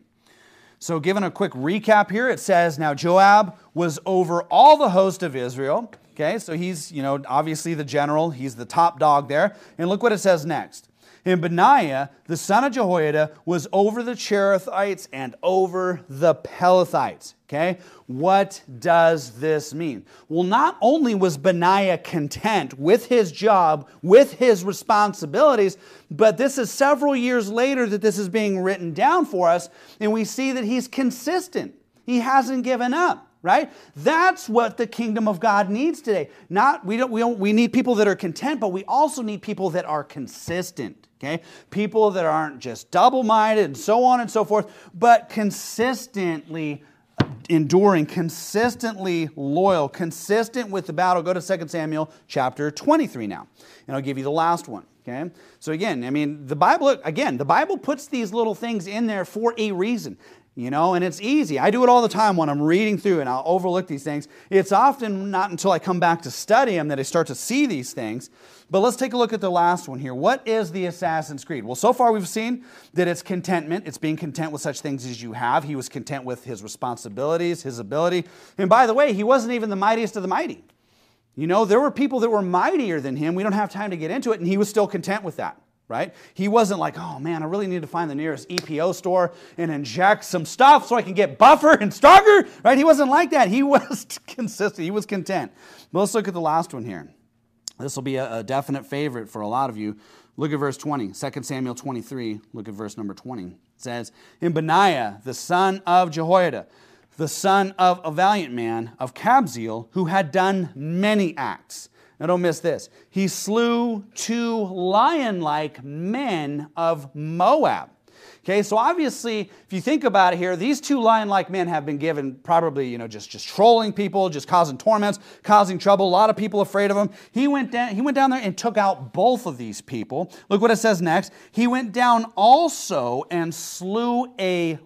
So given a quick recap here, it says, now Joab was over all the host of Israel. Okay, so he's, you know, obviously the general. He's the top dog there. And look what it says next. And Benaiah, the son of Jehoiada, was over the Cherethites and over the Pelethites. Okay? What does this mean? Well, not only was Benaiah content with his job, with his responsibilities, but this is several years later that this is being written down for us, and we see that he's consistent. He hasn't given up. Right? That's what the kingdom of God needs today. Not we don't we don't we need people that are content, but we also need people that are consistent. Okay? People that aren't just double-minded and so on and so forth, but consistently enduring, consistently loyal, consistent with the battle. Go to Second Samuel chapter twenty-three now. And I'll give you the last one. Okay? So again, I mean, the Bible, again, the Bible puts these little things in there for a reason. You know, and it's easy. I do it all the time when I'm reading through and I'll overlook these things. It's often not until I come back to study them that I start to see these things. But let's take a look at the last one here. What is the Assassin's Creed? Well, so far we've seen that it's contentment. It's being content with such things as you have. He was content with his responsibilities, his ability. And by the way, he wasn't even the mightiest of the mighty. You know, there were people that were mightier than him. We don't have time to get into it, and he was still content with that. Right? He wasn't like, oh man, I really need to find the nearest E P O store and inject some stuff so I can get buffer and stronger. Right? He wasn't like that. He was consistent. He was content. But let's look at the last one here. This will be a, a definite favorite for a lot of you. Look at verse twenty. Second Samuel twenty-three. Look at verse number twenty. It says, and Benaiah, the son of Jehoiada, the son of a valiant man of Kabzeel, who had done many acts. Now don't miss this. He slew two lion-like men of Moab. Okay, so obviously, if you think about it here, these two lion-like men have been given probably, you know, just, just trolling people, just causing torments, causing trouble. A lot of people afraid of him. He went down, he went down there and took out both of these people. Look what it says next. He went down also and slew a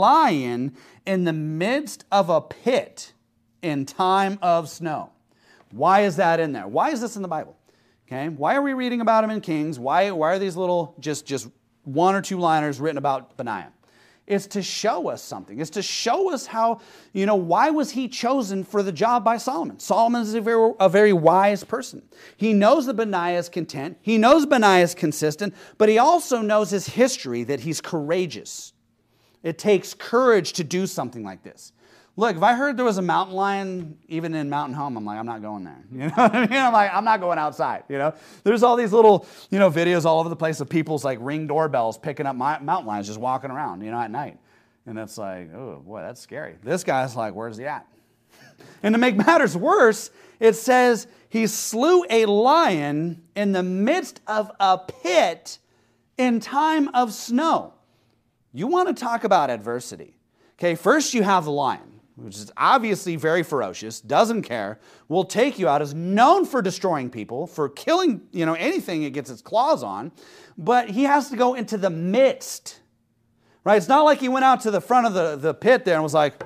lion in the midst of a pit in time of snow. Why is that in there? Why is this in the Bible? Okay, why are we reading about him in Kings? Why, why are these little, just, just one or two liners written about Benaiah? It's to show us something. It's to show us how, you know, why was he chosen for the job by Solomon? Solomon is a very, a very wise person. He knows that Benaiah is content. He knows Benaiah is consistent, but he also knows his history, that he's courageous. It takes courage to do something like this. Look, if I heard there was a mountain lion, even in Mountain Home, I'm like, I'm not going there. You know what I mean? I'm like, I'm not going outside, you know? There's all these little, you know, videos all over the place of people's like Ring doorbells picking up my, mountain lions just walking around, you know, at night. And it's like, oh, boy, that's scary. This guy's like, where's he at? And to make matters worse, it says he slew a lion in the midst of a pit in time of snow. You want to talk about adversity. Okay, first you have the lion, which is obviously very ferocious, doesn't care, will take you out, is known for destroying people, for killing, you know, anything it gets its claws on, but he has to go into the midst, right? It's not like he went out to the front of the, the pit there and was like,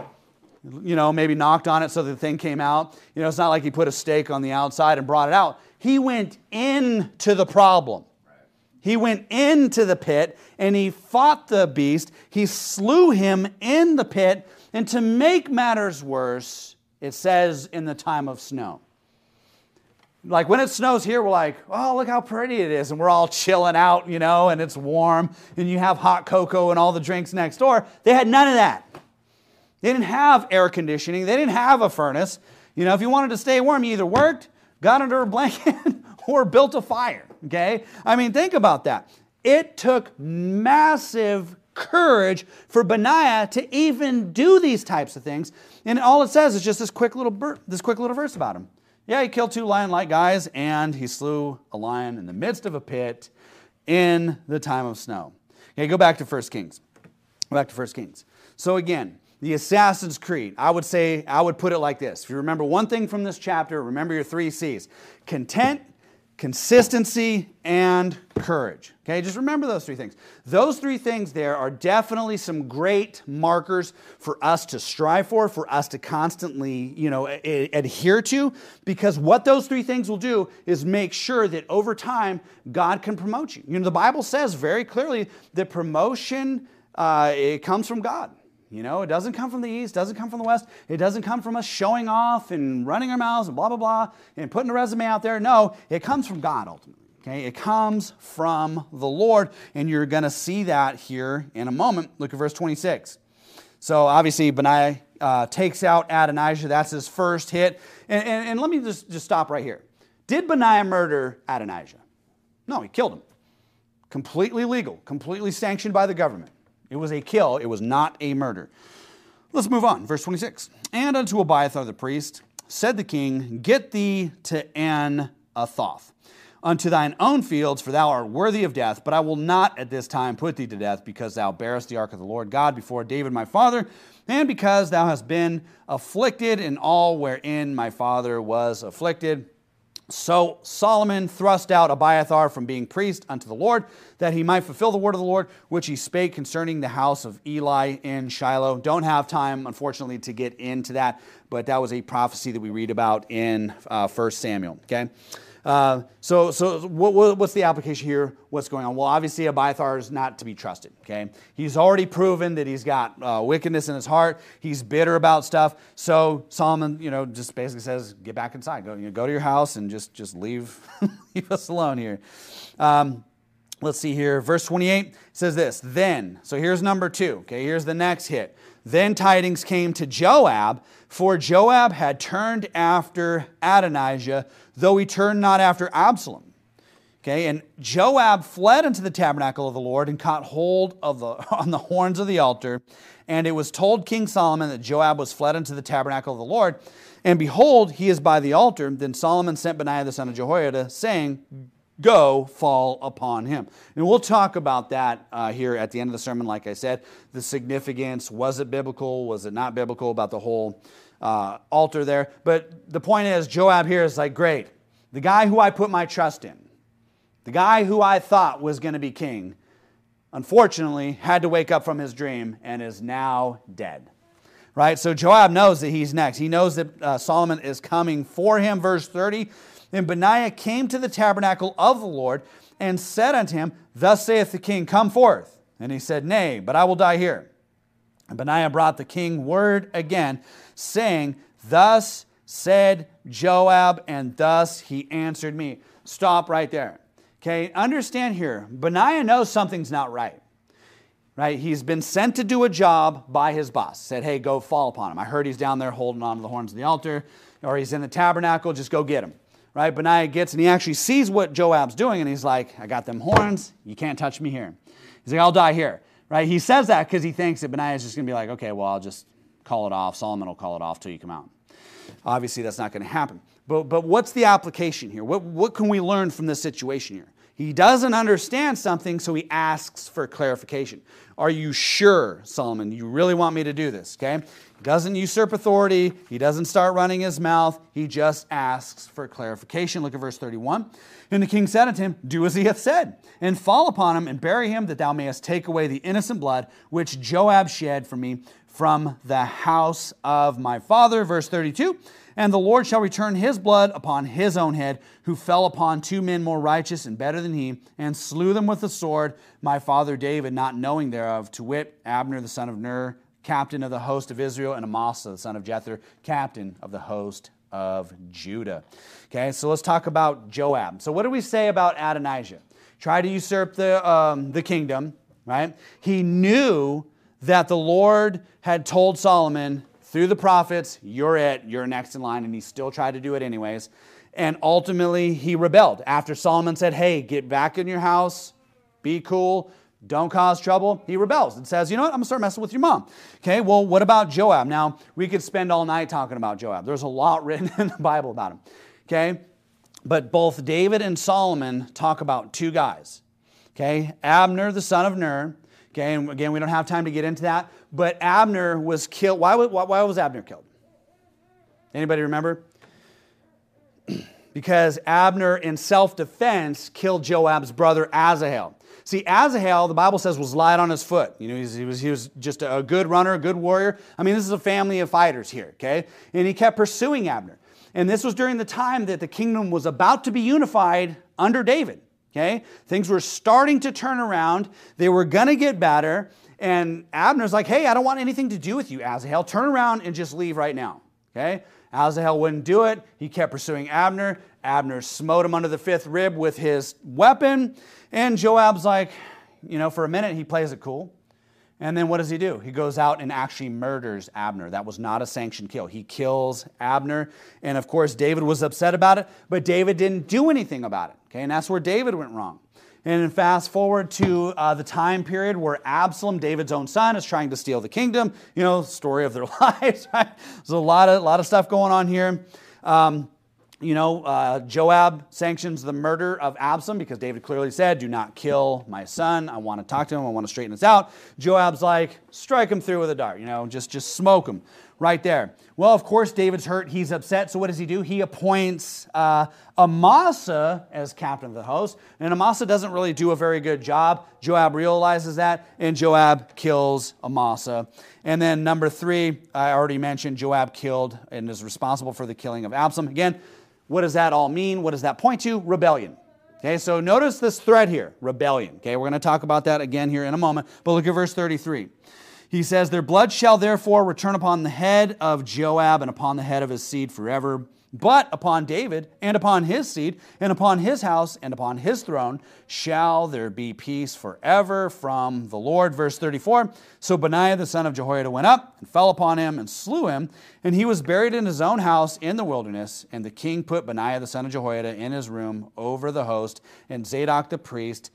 you know, maybe knocked on it so the thing came out. You know, it's not like he put a stake on the outside and brought it out. He went into the problem. He went into the pit and he fought the beast. He slew him in the pit. And to make matters worse, it says in the time of snow. Like when it snows here, we're like, oh, look how pretty it is. And we're all chilling out, you know, and it's warm. And you have hot cocoa and all the drinks next door. They had none of that. They didn't have air conditioning. They didn't have a furnace. You know, if you wanted to stay warm, you either worked, got under a blanket, or built a fire, okay? I mean, think about that. It took massive courage for Benaiah to even do these types of things. And all it says is just this quick little ber- this quick little verse about him. Yeah, he killed two lion-like guys, and he slew a lion in the midst of a pit in the time of snow. Okay, go back to First Kings. Go back to First Kings. So again, the Assassin's Creed, I would say, I would put it like this. If you remember one thing from this chapter, remember your three C's. Content, consistency, and courage. Okay, just remember those three things. Those three things there are definitely some great markers for us to strive for, for us to constantly, you know, a- adhere to, because what those three things will do is make sure that over time, God can promote you. You know, the Bible says very clearly that promotion, uh, it comes from God. You know, it doesn't come from the east, doesn't come from the west. It doesn't come from us showing off and running our mouths and blah, blah, blah, and putting a resume out there. No, it comes from God ultimately. Okay, it comes from the Lord, and you're going to see that here in a moment. Look at verse twenty-six. So obviously, Benaiah uh, takes out Adonijah. That's his first hit. And, and, and let me just, just stop right here. Did Benaiah murder Adonijah? No, he killed him. Completely legal, completely sanctioned by the government. It was a kill. It was not a murder. Let's move on. Verse twenty-six. And unto Abiathar the priest said the king, get thee to Anathoth, unto thine own fields, for thou art worthy of death. But I will not at this time put thee to death, because thou bearest the ark of the Lord God before David my father, and because thou hast been afflicted in all wherein my father was afflicted. So Solomon thrust out Abiathar from being priest unto the Lord, that he might fulfill the word of the Lord, which he spake concerning the house of Eli in Shiloh. Don't have time, unfortunately, to get into that, but that was a prophecy that we read about in uh, First Samuel, okay? Uh, so so what, what's the application here? What's going on? Well, obviously, Abiathar is not to be trusted, okay? He's already proven that he's got uh, wickedness in his heart. He's bitter about stuff. So Solomon, you know, just basically says, get back inside. Go, you know, go to your house and just, just leave, leave us alone here. Um, let's see here. Verse twenty-eight says this, then, so here's number two, okay? Here's the next hit. Then tidings came to Joab, for Joab had turned after Adonijah, though he turned not after Absalom. Okay, and Joab fled into the tabernacle of the Lord and caught hold of the on the horns of the altar. And it was told King Solomon that Joab was fled into the tabernacle of the Lord. And behold, he is by the altar. Then Solomon sent Benaiah the son of Jehoiada, saying, go fall upon him. And we'll talk about that uh, here at the end of the sermon, like I said. The significance, was it biblical, was it not biblical, about the whole uh, altar there. But the point is, Joab here is like, great. The guy who I put my trust in, the guy who I thought was going to be king, unfortunately had to wake up from his dream and is now dead. Right? So Joab knows that he's next. He knows that uh, Solomon is coming for him. Verse thirty, then Benaiah came to the tabernacle of the Lord and said unto him, thus saith the king, come forth. And he said, nay, but I will die here. And Benaiah brought the king word again, saying, thus said Joab, and thus he answered me. Stop right there. Okay, understand here, Benaiah knows something's not right. Right? He's been sent to do a job by his boss. Said, hey, go fall upon him. I heard he's down there holding on to the horns of the altar, or he's in the tabernacle, just go get him. Right? Benaiah gets, and he actually sees what Joab's doing, and he's like, I got them horns. You can't touch me here. He's like, I'll die here. Right? He says that because he thinks that Benaiah's just going to be like, okay, well, I'll just call it off. Solomon will call it off till you come out. Obviously, that's not going to happen. But, but what's the application here? What, what can we learn from this situation here? He doesn't understand something, so he asks for clarification. Are you sure, Solomon, you really want me to do this? Okay? He doesn't usurp authority. He doesn't start running his mouth. He just asks for clarification. Look at verse thirty-one. And the king said unto him, do as he hath said, and fall upon him, and bury him, that thou mayest take away the innocent blood which Joab shed for me from the house of my father. Verse thirty-two. And the Lord shall return his blood upon his own head, who fell upon two men more righteous and better than he, and slew them with the sword, my father David, not knowing thereof, to wit, Abner the son of Ner, captain of the host of Israel, and Amasa the son of Jether, captain of the host of Judah. Okay, so let's talk about Joab. So what do we say about Adonijah? Tried to usurp the, um, the kingdom, right? He knew that the Lord had told Solomon through the prophets, you're it, you're next in line, and he still tried to do it anyways. And ultimately, he rebelled. After Solomon said, hey, get back in your house, be cool, don't cause trouble, he rebels and says, you know what, I'm going to start messing with your mom. Okay, well, what about Joab? Now, we could spend all night talking about Joab. There's a lot written in the Bible about him. Okay, but both David and Solomon talk about two guys. Okay, Abner, the son of Ner. Okay, and again, we don't have time to get into that. But Abner was killed. Why, why, why was Abner killed? Anybody remember? Because Abner, in self-defense, killed Joab's brother Asahel. See, Asahel, the Bible says, was light on his foot. You know, he was, he was, he was just a good runner, a good warrior. I mean, this is a family of fighters here, okay? And he kept pursuing Abner. And this was during the time that the kingdom was about to be unified under David, okay? Things were starting to turn around. They were going to get better. And Abner's like, hey, I don't want anything to do with you, Asahel. Turn around and just leave right now, okay? Asahel wouldn't do it. He kept pursuing Abner. Abner smote him under the fifth rib with his weapon. And Joab's like, you know, for a minute he plays it cool. And then what does he do? He goes out and actually murders Abner. That was not a sanctioned kill. He kills Abner. And of course, David was upset about it, but David didn't do anything about it. Okay, and that's where David went wrong. And then fast forward to uh, the time period where Absalom, David's own son, is trying to steal the kingdom. You know, story of their lives, right? There's a lot of, lot of stuff going on here. Um, You know, uh, Joab sanctions the murder of Absalom because David clearly said, do not kill my son. I want to talk to him. I want to straighten this out. Joab's like, strike him through with a dart. You know, just, just smoke him right there. Well, of course, David's hurt. He's upset. So what does he do? He appoints uh, Amasa as captain of the host. And Amasa doesn't really do a very good job. Joab realizes that, and Joab kills Amasa. And then number three, I already mentioned, Joab killed and is responsible for the killing of Absalom. Again, what does that all mean? What does that point to? Rebellion. Okay, so notice this thread here, rebellion. Okay, we're going to talk about that again here in a moment, but look at verse thirty-three. He says, their blood shall therefore return upon the head of Joab and upon the head of his seed forever, but upon David and upon his seed and upon his house and upon his throne shall there be peace forever from the Lord. Verse thirty-four, so Benaiah the son of Jehoiada went up and fell upon him and slew him, and he was buried in his own house in the wilderness. And the king put Benaiah the son of Jehoiada in his room over the host, and Zadok the priest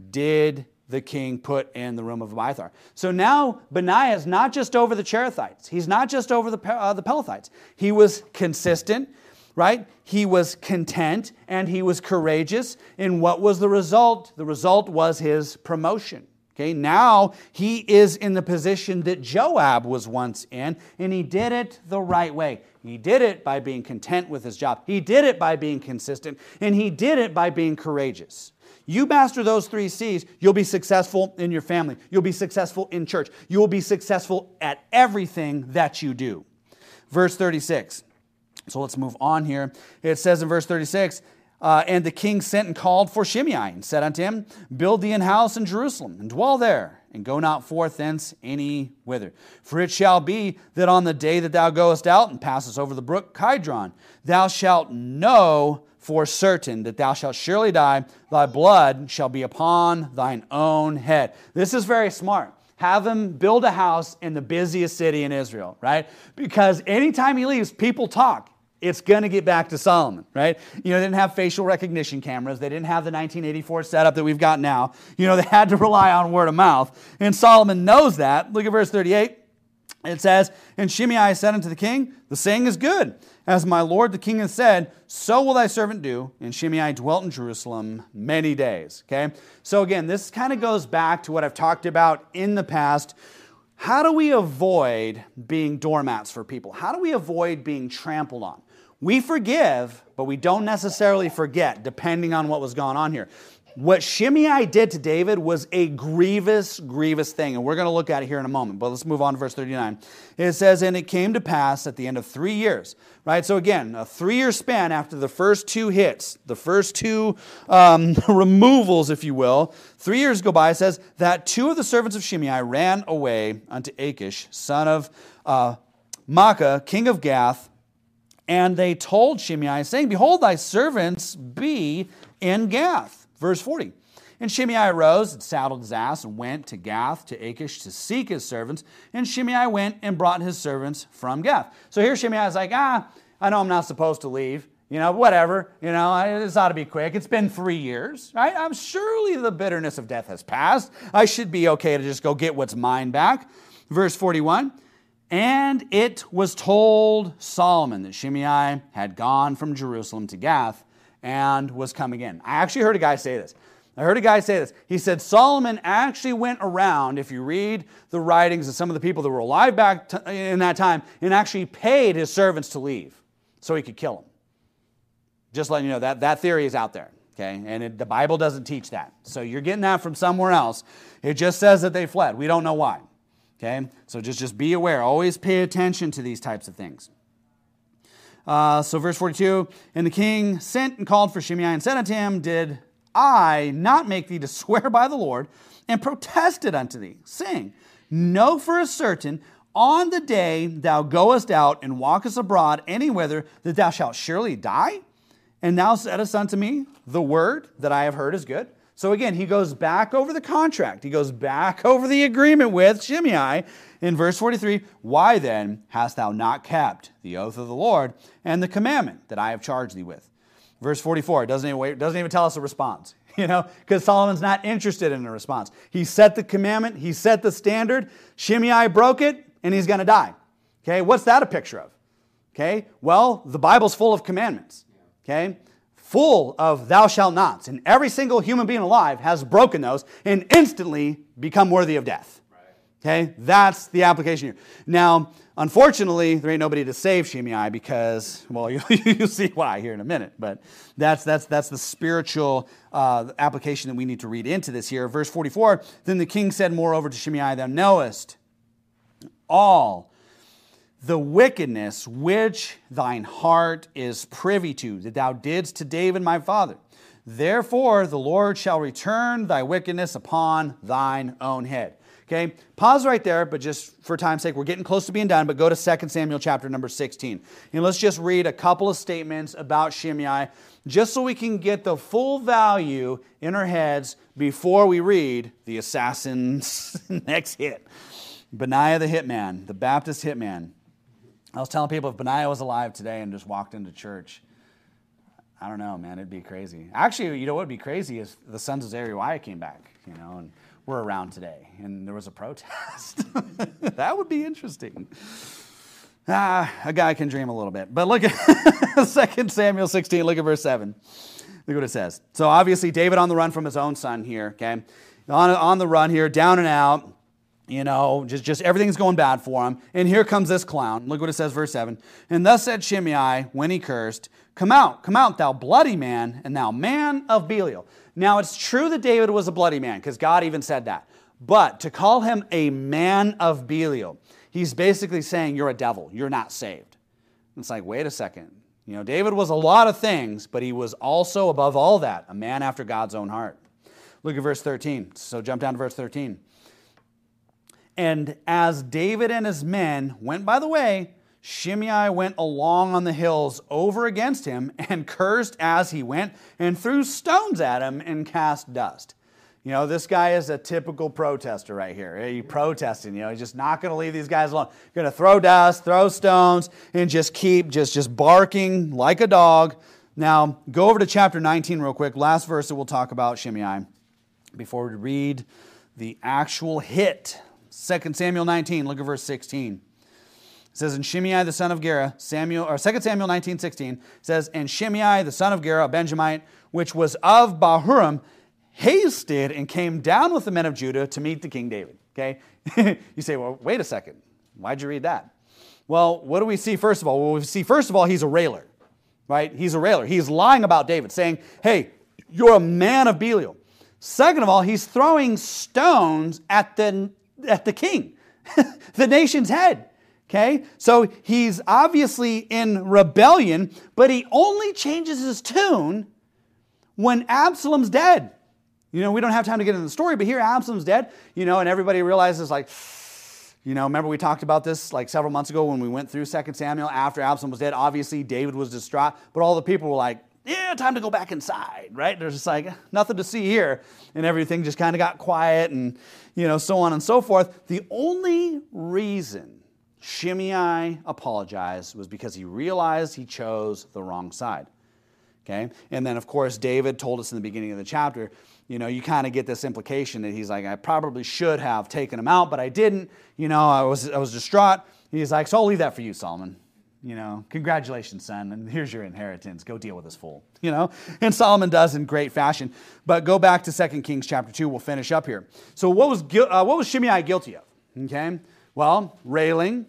did the king put in the room of Abiathar. So now Benaiah is not just over the Cherethites. He's not just over the, uh, the Pelethites. He was consistent, right? He was content, and he was courageous. And what was the result? The result was his promotion. Okay, now he is in the position that Joab was once in, and he did it the right way. He did it by being content with his job. He did it by being consistent, and he did it by being courageous. You master those three C's, you'll be successful in your family. You'll be successful in church. You will be successful at everything that you do. Verse thirty-six. So let's move on here. It says in verse thirty-six, uh, and the king sent and called for Shimei and said unto him, build thee an house in Jerusalem and dwell there, and go not forth thence any whither. For it shall be that on the day that thou goest out and passest over the brook Kidron, thou shalt know for certain that thou shalt surely die, thy blood shall be upon thine own head. This is very smart. Have him build a house in the busiest city in Israel, right? Because anytime he leaves, people talk. It's going to get back to Solomon, right? You know, they didn't have facial recognition cameras. They didn't have the nineteen eighty-four setup that we've got now. You know, they had to rely on word of mouth. And Solomon knows that. Look at verse thirty-eight. It says, and Shimei said unto the king, the saying is good. As my lord the king hath said, so will thy servant do. And Shimei dwelt in Jerusalem many days. Okay? So again, this kind of goes back to what I've talked about in the past. How do we avoid being doormats for people? How do we avoid being trampled on? We forgive, but we don't necessarily forget, depending on what was going on here. What Shimei did to David was a grievous, grievous thing. And we're going to look at it here in a moment. But let's move on to verse thirty-nine. It says, and it came to pass at the end of three years. Right? So again, a three-year span after the first two hits, the first two um, removals, if you will. Three years go by, it says, that two of the servants of Shimei ran away unto Achish, son of uh, Maacah, king of Gath. And they told Shimei, saying, behold, thy servants be in Gath. Verse forty. And Shimei arose and saddled his ass and went to Gath to Achish to seek his servants. And Shimei went and brought his servants from Gath. So here Shimei is like, ah, I know I'm not supposed to leave. You know, whatever. You know, this ought to be quick. It's been three years, right? I'm surely the bitterness of death has passed. I should be okay to just go get what's mine back. Verse forty-one. And it was told Solomon that Shimei had gone from Jerusalem to Gath and was coming in. I actually heard a guy say this. I heard a guy say this. He said Solomon actually went around, if you read the writings of some of the people that were alive back to, in that time, and actually paid his servants to leave so he could kill them. Just letting you know, that, that theory is out there. Okay, and it, the Bible doesn't teach that. So you're getting that from somewhere else. It just says that they fled. We don't know why. Okay, so just, just be aware. Always pay attention to these types of things. Uh, so verse forty-two, and the king sent and called for Shimei and said unto him, did I not make thee to swear by the Lord, and protested unto thee, saying, know for a certain, on the day thou goest out and walkest abroad anywhither, that thou shalt surely die? And thou saidst unto me, the word that I have heard is good. So again, he goes back over the contract. He goes back over the agreement with Shimei in verse forty-three. Why then hast thou not kept the oath of the Lord and the commandment that I have charged thee with? Verse forty-four, it doesn't even, wait, doesn't even tell us a response, you know, because Solomon's not interested in a response. He set the commandment. He set the standard. Shimei broke it, and he's going to die. Okay, what's that a picture of? Okay, well, the Bible's full of commandments. Okay, full of thou shalt nots. And every single human being alive has broken those and instantly become worthy of death. Okay, that's the application here. Now, unfortunately, there ain't nobody to save Shimei because, well, you, you'll see why here in a minute. But that's that's that's the spiritual uh, application that we need to read into this here. Verse forty-four, then the king said moreover to Shimei, thou knowest all the wickedness which thine heart is privy to, that thou didst to David my father. Therefore the Lord shall return thy wickedness upon thine own head. Okay, pause right there, but just for time's sake, we're getting close to being done, but go to Second Samuel chapter number sixteen. And let's just read a couple of statements about Shimei, just so we can get the full value in our heads before we read the assassin's next hit. Benaiah the hitman, the Baptist hitman. I was telling people if Benaiah was alive today and just walked into church, I don't know, man, it'd be crazy. Actually, you know what would be crazy is the sons of Zeruiah came back, you know, and we're around today, and there was a protest. That would be interesting. Ah, a guy can dream a little bit. But look at Second Samuel sixteen, look at verse seven. Look what it says. So obviously David on the run from his own son here, okay? On, on the run here, down and out. You know, just, just everything's going bad for him. And here comes this clown. Look what it says, verse seven. And thus said Shimei when he cursed, come out, come out, thou bloody man, and thou man of Belial. Now, it's true that David was a bloody man, because God even said that. But to call him a man of Belial, he's basically saying you're a devil. You're not saved. It's like, wait a second. You know, David was a lot of things, but he was also, above all that, a man after God's own heart. Look at verse thirteen. So jump down to verse thirteen. And as David and his men went by the way, Shimei went along on the hills over against him and cursed as he went and threw stones at him and cast dust. You know, this guy is a typical protester right here. He's protesting, you know, he's just not going to leave these guys alone. Going to throw dust, throw stones, and just keep just, just barking like a dog. Now, go over to chapter nineteen real quick. Last verse that we'll talk about Shimei before we read the actual hit. Second Samuel nineteen, look at verse sixteen. It says, and Shimei the son of Gera, Samuel, or Second Samuel nineteen, sixteen, says, and Shimei the son of Gera, a Benjamite, which was of Bahurim, hasted and came down with the men of Judah to meet the King David. Okay? You say, well, wait a second. Why'd you read that? Well, what do we see first of all? Well, we see first of all, he's a railer. Right? He's a railer. He's lying about David, saying, hey, you're a man of Belial. Second of all, he's throwing stones at the at the king, the nation's head. Okay, so he's obviously in rebellion, but he only changes his tune when Absalom's dead. You know, we don't have time to get into the story, but here Absalom's dead, you know, and everybody realizes, like, you know, remember we talked about this like several months ago when we went through Second Samuel after Absalom was dead. Obviously, David was distraught, but all the people were like, yeah, time to go back inside, right? There's just like nothing to see here. And everything just kind of got quiet and, you know, so on and so forth. The only reason Shimei apologized was because he realized he chose the wrong side. Okay? And then, of course, David told us in the beginning of the chapter, you know, you kind of get this implication that he's like, I probably should have taken him out, but I didn't. You know, I was I was distraught. He's like, so I'll leave that for you, Solomon. You know, congratulations, son, and here's your inheritance. Go deal with this fool. You know, and Solomon does in great fashion. But go back to Second Kings chapter two. We'll finish up here. So what was uh, what was Shimei guilty of? Okay, well, railing.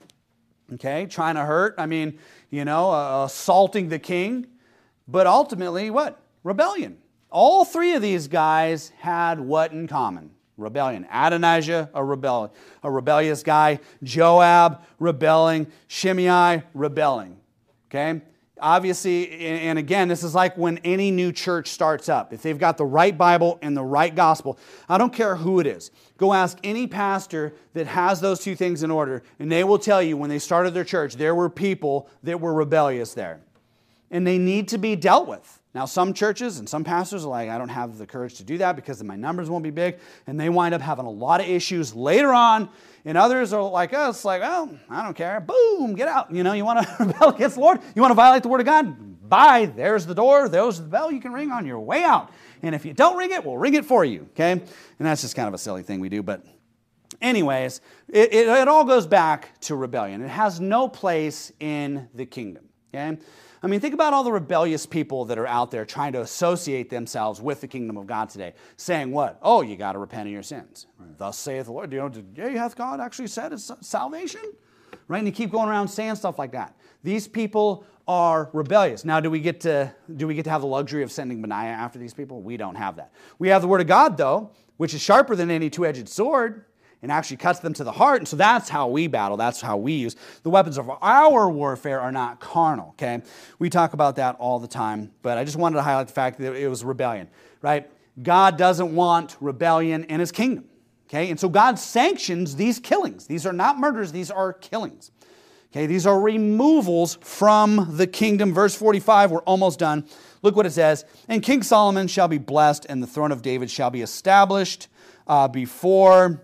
Okay, trying to hurt. I mean, you know, uh, assaulting the king. But ultimately, what? Rebellion. All three of these guys had what in common? Rebellion. Adonijah, a rebel, a rebellious guy. Joab, rebelling. Shimei, rebelling. Okay? Obviously, and again, this is like when any new church starts up. If they've got the right Bible and the right gospel, I don't care who it is. Go ask any pastor that has those two things in order, and they will tell you when they started their church, there were people that were rebellious there. And they need to be dealt with. Now, some churches and some pastors are like, I don't have the courage to do that because my numbers won't be big. And they wind up having a lot of issues later on. And others are like us, like, well, I don't care. Boom, get out. You know, you want to rebel against the Lord? You want to violate the Word of God? Bye. There's the door. There's the bell you can ring on your way out. And if you don't ring it, we'll ring it for you. Okay? And that's just kind of a silly thing we do. But anyways, it, it, it all goes back to rebellion. It has no place in the kingdom. Okay? I mean, think about all the rebellious people that are out there trying to associate themselves with the kingdom of God today, saying what? Oh, you got to repent of your sins. Right. Thus saith the Lord. You know, yeah, hath God actually said it's salvation? Right? And you keep going around saying stuff like that. These people are rebellious. Now, do we get to do we get to have the luxury of sending Benaiah after these people? We don't have that. We have the Word of God, though, which is sharper than any two-edged sword, and actually cuts them to the heart. And so that's how we battle. That's how we use. The weapons of our warfare are not carnal, okay? We talk about that all the time, but I just wanted to highlight the fact that it was rebellion, right? God doesn't want rebellion in His kingdom, okay? And so God sanctions these killings. These are not murders. These are killings, okay? These are removals from the kingdom. Verse forty-five, we're almost done. Look what it says. And King Solomon shall be blessed, and the throne of David shall be established uh, before...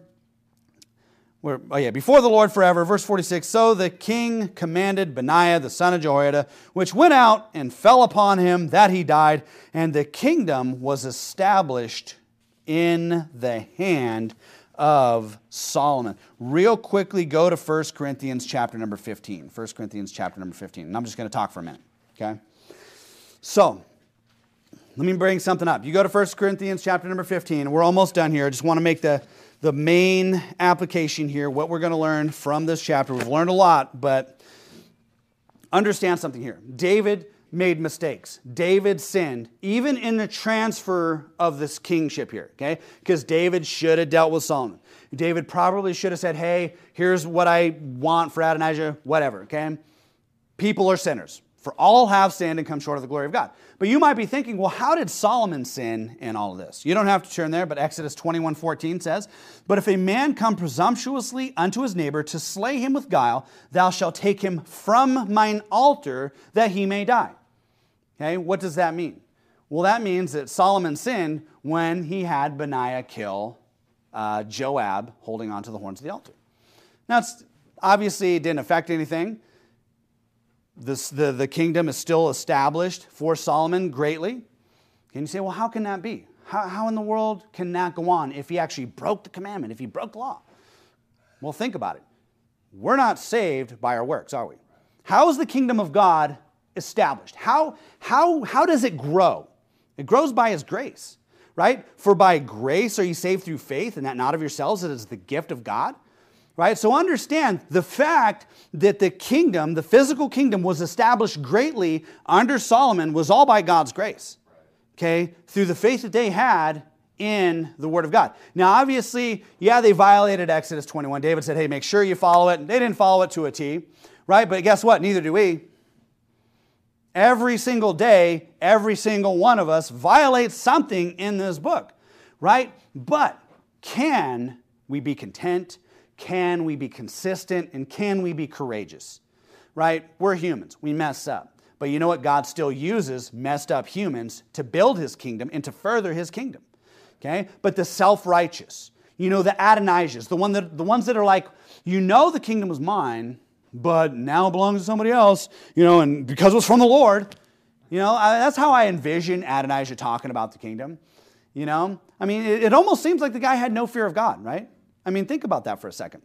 We're, oh yeah, before the Lord forever. Verse forty-six, so the king commanded Benaiah, the son of Jehoiada, which went out and fell upon him, that he died, and the kingdom was established in the hand of Solomon. Real quickly, go to First Corinthians chapter number fifteen. First Corinthians chapter number fifteen. And I'm just going to talk for a minute, okay? So, let me bring something up. You go to First Corinthians chapter number fifteen, and we're almost done here. I just want to make the... The main application here, what we're going to learn from this chapter. We've learned a lot, but understand something here. David made mistakes. David sinned, even in the transfer of this kingship here, okay? Because David should have dealt with Solomon. David probably should have said, hey, here's what I want for Adonijah, whatever, okay? People are sinners. For all have sinned and come short of the glory of God. But you might be thinking, well, how did Solomon sin in all of this? You don't have to turn there, but Exodus twenty-one fourteen says, but if a man come presumptuously unto his neighbor to slay him with guile, thou shalt take him from mine altar that he may die. Okay, what does that mean? Well, that means that Solomon sinned when he had Benaiah kill uh, Joab holding onto the horns of the altar. Now, it's, obviously, it didn't affect anything. This, the, the kingdom is still established for Solomon greatly. Can you say, well, how can that be? How, how in the world can that go on if he actually broke the commandment, if he broke the law? Well, think about it. We're not saved by our works, are we? How is the kingdom of God established? How, how, how does it grow? It grows by His grace, right? For by grace are you saved through faith, and that not of yourselves, it is the gift of God. Right? So understand the fact that the kingdom, the physical kingdom, was established greatly under Solomon was all by God's grace. Okay? Through the faith that they had in the Word of God. Now, obviously, yeah, they violated Exodus twenty-one. David said, hey, make sure you follow it. They didn't follow it to a T. Right? But guess what? Neither do we. Every single day, every single one of us violates something in this book. Right? But can we be content? Can we be consistent? And can we be courageous? Right? We're humans. We mess up. But you know what? God still uses messed up humans to build his kingdom and to further his kingdom. Okay? But the self-righteous, you know, the Adonijahs, the one that the ones that are like, you know the kingdom was mine, but now it belongs to somebody else, you know, and because it was from the Lord. You know, I, that's how I envision Adonijah talking about the kingdom. You know? I mean, it, it almost seems like the guy had no fear of God, right? I mean, think about that for a second.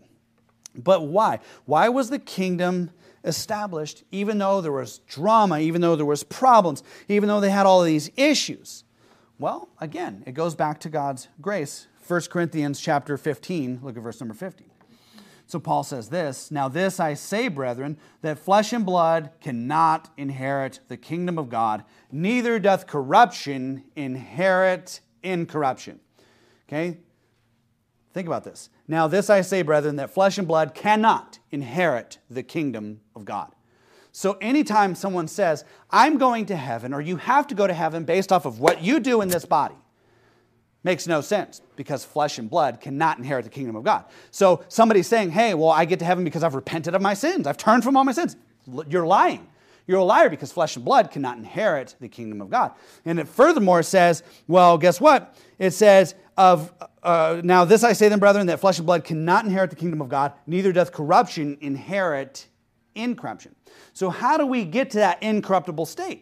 But why? Why was the kingdom established even though there was drama, even though there was problems, even though they had all of these issues? Well, again, it goes back to God's grace. First Corinthians chapter fifteen, look at verse number fifty. So Paul says this, "Now this I say, brethren, that flesh and blood cannot inherit the kingdom of God, neither doth corruption inherit incorruption." Okay? Think about this. "Now this I say, brethren, that flesh and blood cannot inherit the kingdom of God." So anytime someone says, "I'm going to heaven," or "you have to go to heaven based off of what you do in this body," makes no sense, because flesh and blood cannot inherit the kingdom of God. So somebody's saying, "Hey, well, I get to heaven because I've repented of my sins. I've turned from all my sins." You're lying. You're a liar, because flesh and blood cannot inherit the kingdom of God. And it furthermore says, well, guess what? It says, "Of uh, now this I say then, brethren, that flesh and blood cannot inherit the kingdom of God, neither doth corruption inherit incorruption." So how do we get to that incorruptible state?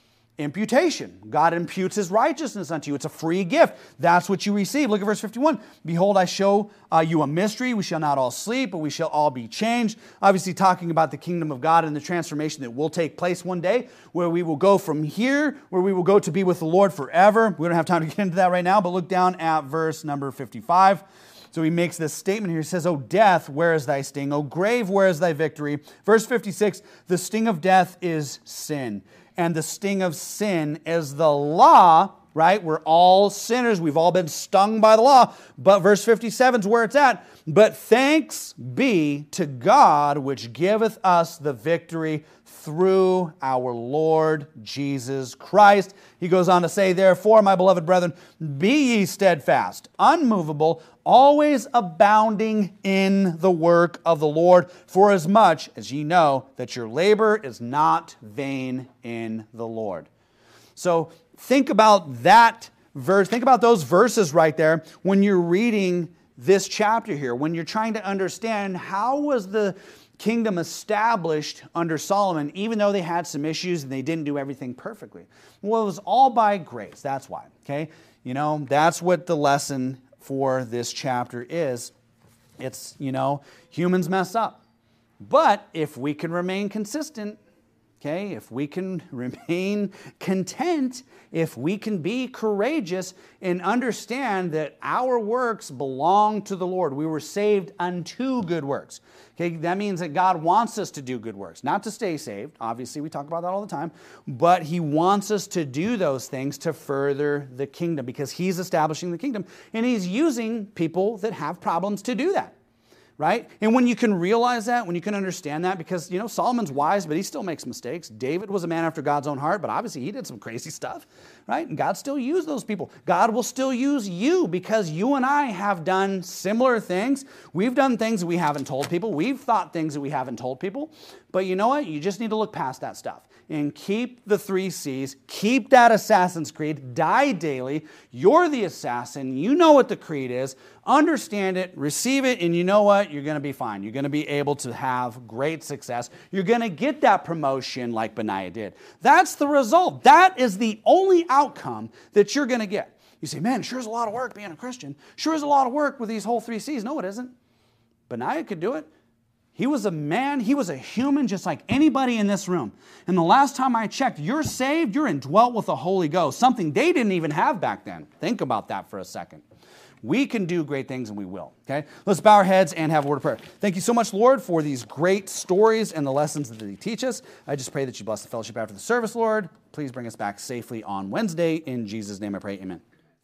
Imputation. God imputes his righteousness unto you. It's a free gift. That's what you receive. Look at verse fifty-one. "Behold, I show uh, you a mystery. We shall not all sleep, but we shall all be changed." Obviously talking about the kingdom of God and the transformation that will take place one day, where we will go from here, where we will go to be with the Lord forever. We don't have time to get into that right now, but look down at verse number fifty-five. So he makes this statement here. He says, "O death, where is thy sting? O grave, where is thy victory?" Verse fifty-six, "The sting of death is sin, and the sting of sin is the law," right? We're all sinners. We've all been stung by the law. But verse fifty-seven is where it's at. "But thanks be to God, which giveth us the victory through our Lord Jesus Christ." He goes on to say, "Therefore, my beloved brethren, be ye steadfast, unmovable, always abounding in the work of the Lord, for as much as ye know that your labor is not vain in the Lord." So think about that verse. Think about those verses right there when you're reading this chapter here, when you're trying to understand how was the kingdom established under Solomon, even though they had some issues and they didn't do everything perfectly. Well, it was all by grace. That's why. Okay, you know, that's what the lesson for this chapter is. It's, you know, humans mess up. But if we can remain consistent, okay, if we can remain content, if we can be courageous and understand that our works belong to the Lord. We were saved unto good works. Okay, that means that God wants us to do good works, not to stay saved. Obviously, we talk about that all the time. But He wants us to do those things to further the kingdom, because He's establishing the kingdom. And He's using people that have problems to do that. Right? And when you can realize that, when you can understand that, because, you know, Solomon's wise, but he still makes mistakes. David was a man after God's own heart, but obviously he did some crazy stuff, right? And God still used those people. God will still use you, because you and I have done similar things. We've done things that we haven't told people. We've thought things that we haven't told people. But you know what? You just need to look past that stuff and keep the three C's. Keep that Assassin's Creed. Die daily. You're the assassin. You know what the creed is. Understand it, receive it, and you know what? You're going to be fine. You're going to be able to have great success. You're going to get that promotion like Benaiah did. That's the result. That is the only outcome that you're going to get. You say, man, sure is a lot of work being a Christian. Sure is a lot of work with these whole three C's. No, it isn't. Benaiah could do it. He was a man, he was a human just like anybody in this room. And the last time I checked, you're saved, you're indwelt with the Holy Ghost, something they didn't even have back then. Think about that for a second. We can do great things, and we will. Okay? Let's bow our heads and have a word of prayer. Thank you so much, Lord, for these great stories and the lessons that they teach us. I just pray that you bless the fellowship after the service, Lord. Please bring us back safely on Wednesday. In Jesus' name I pray, amen.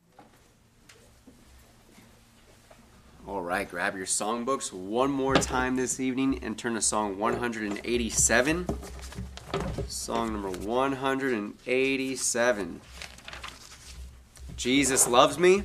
All right, grab your songbooks one more time this evening and turn to Song one hundred eighty-seven. Song number one hundred eighty-seven. Jesus Loves Me.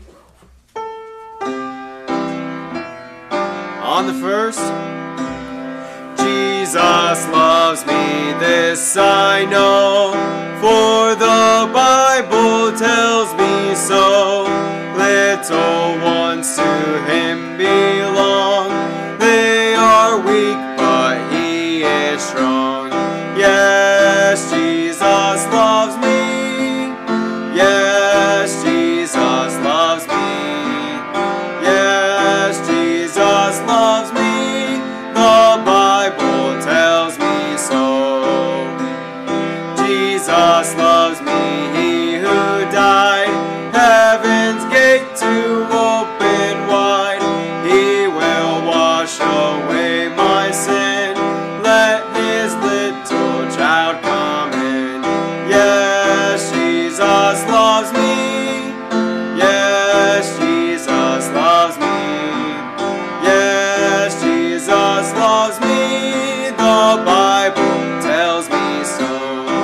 On the first, Jesus loves me, this I know, for the Bible tells me so. Little ones to him belong, they are weak, but he is strong. Yes, Jesus loves me. Yes, Jesus loves me. Yes, Jesus loves me. The Bible tells me so. Jesus loves me, he who died, heaven's gate to open wide. He will wash away my sin, let his little child come in. Yes, Jesus loves me. Yes, Jesus loves me. Yes, Jesus loves me. The Bible tells me so.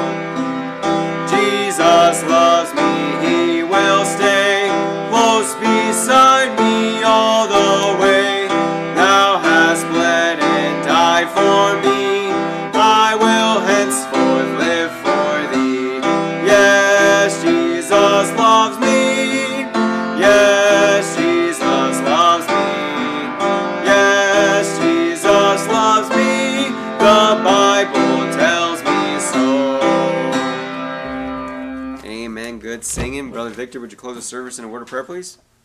Jesus loves me, he will stay close beside me all the way. Thou hast bled and died for me, I will henceforth live for thee. Yes, Jesus loves me. Yes, Jesus loves me. Yes, Jesus loves me. The Bible tells me so. Amen. Good singing. Brother Victor, would you close the service in a word of prayer, please?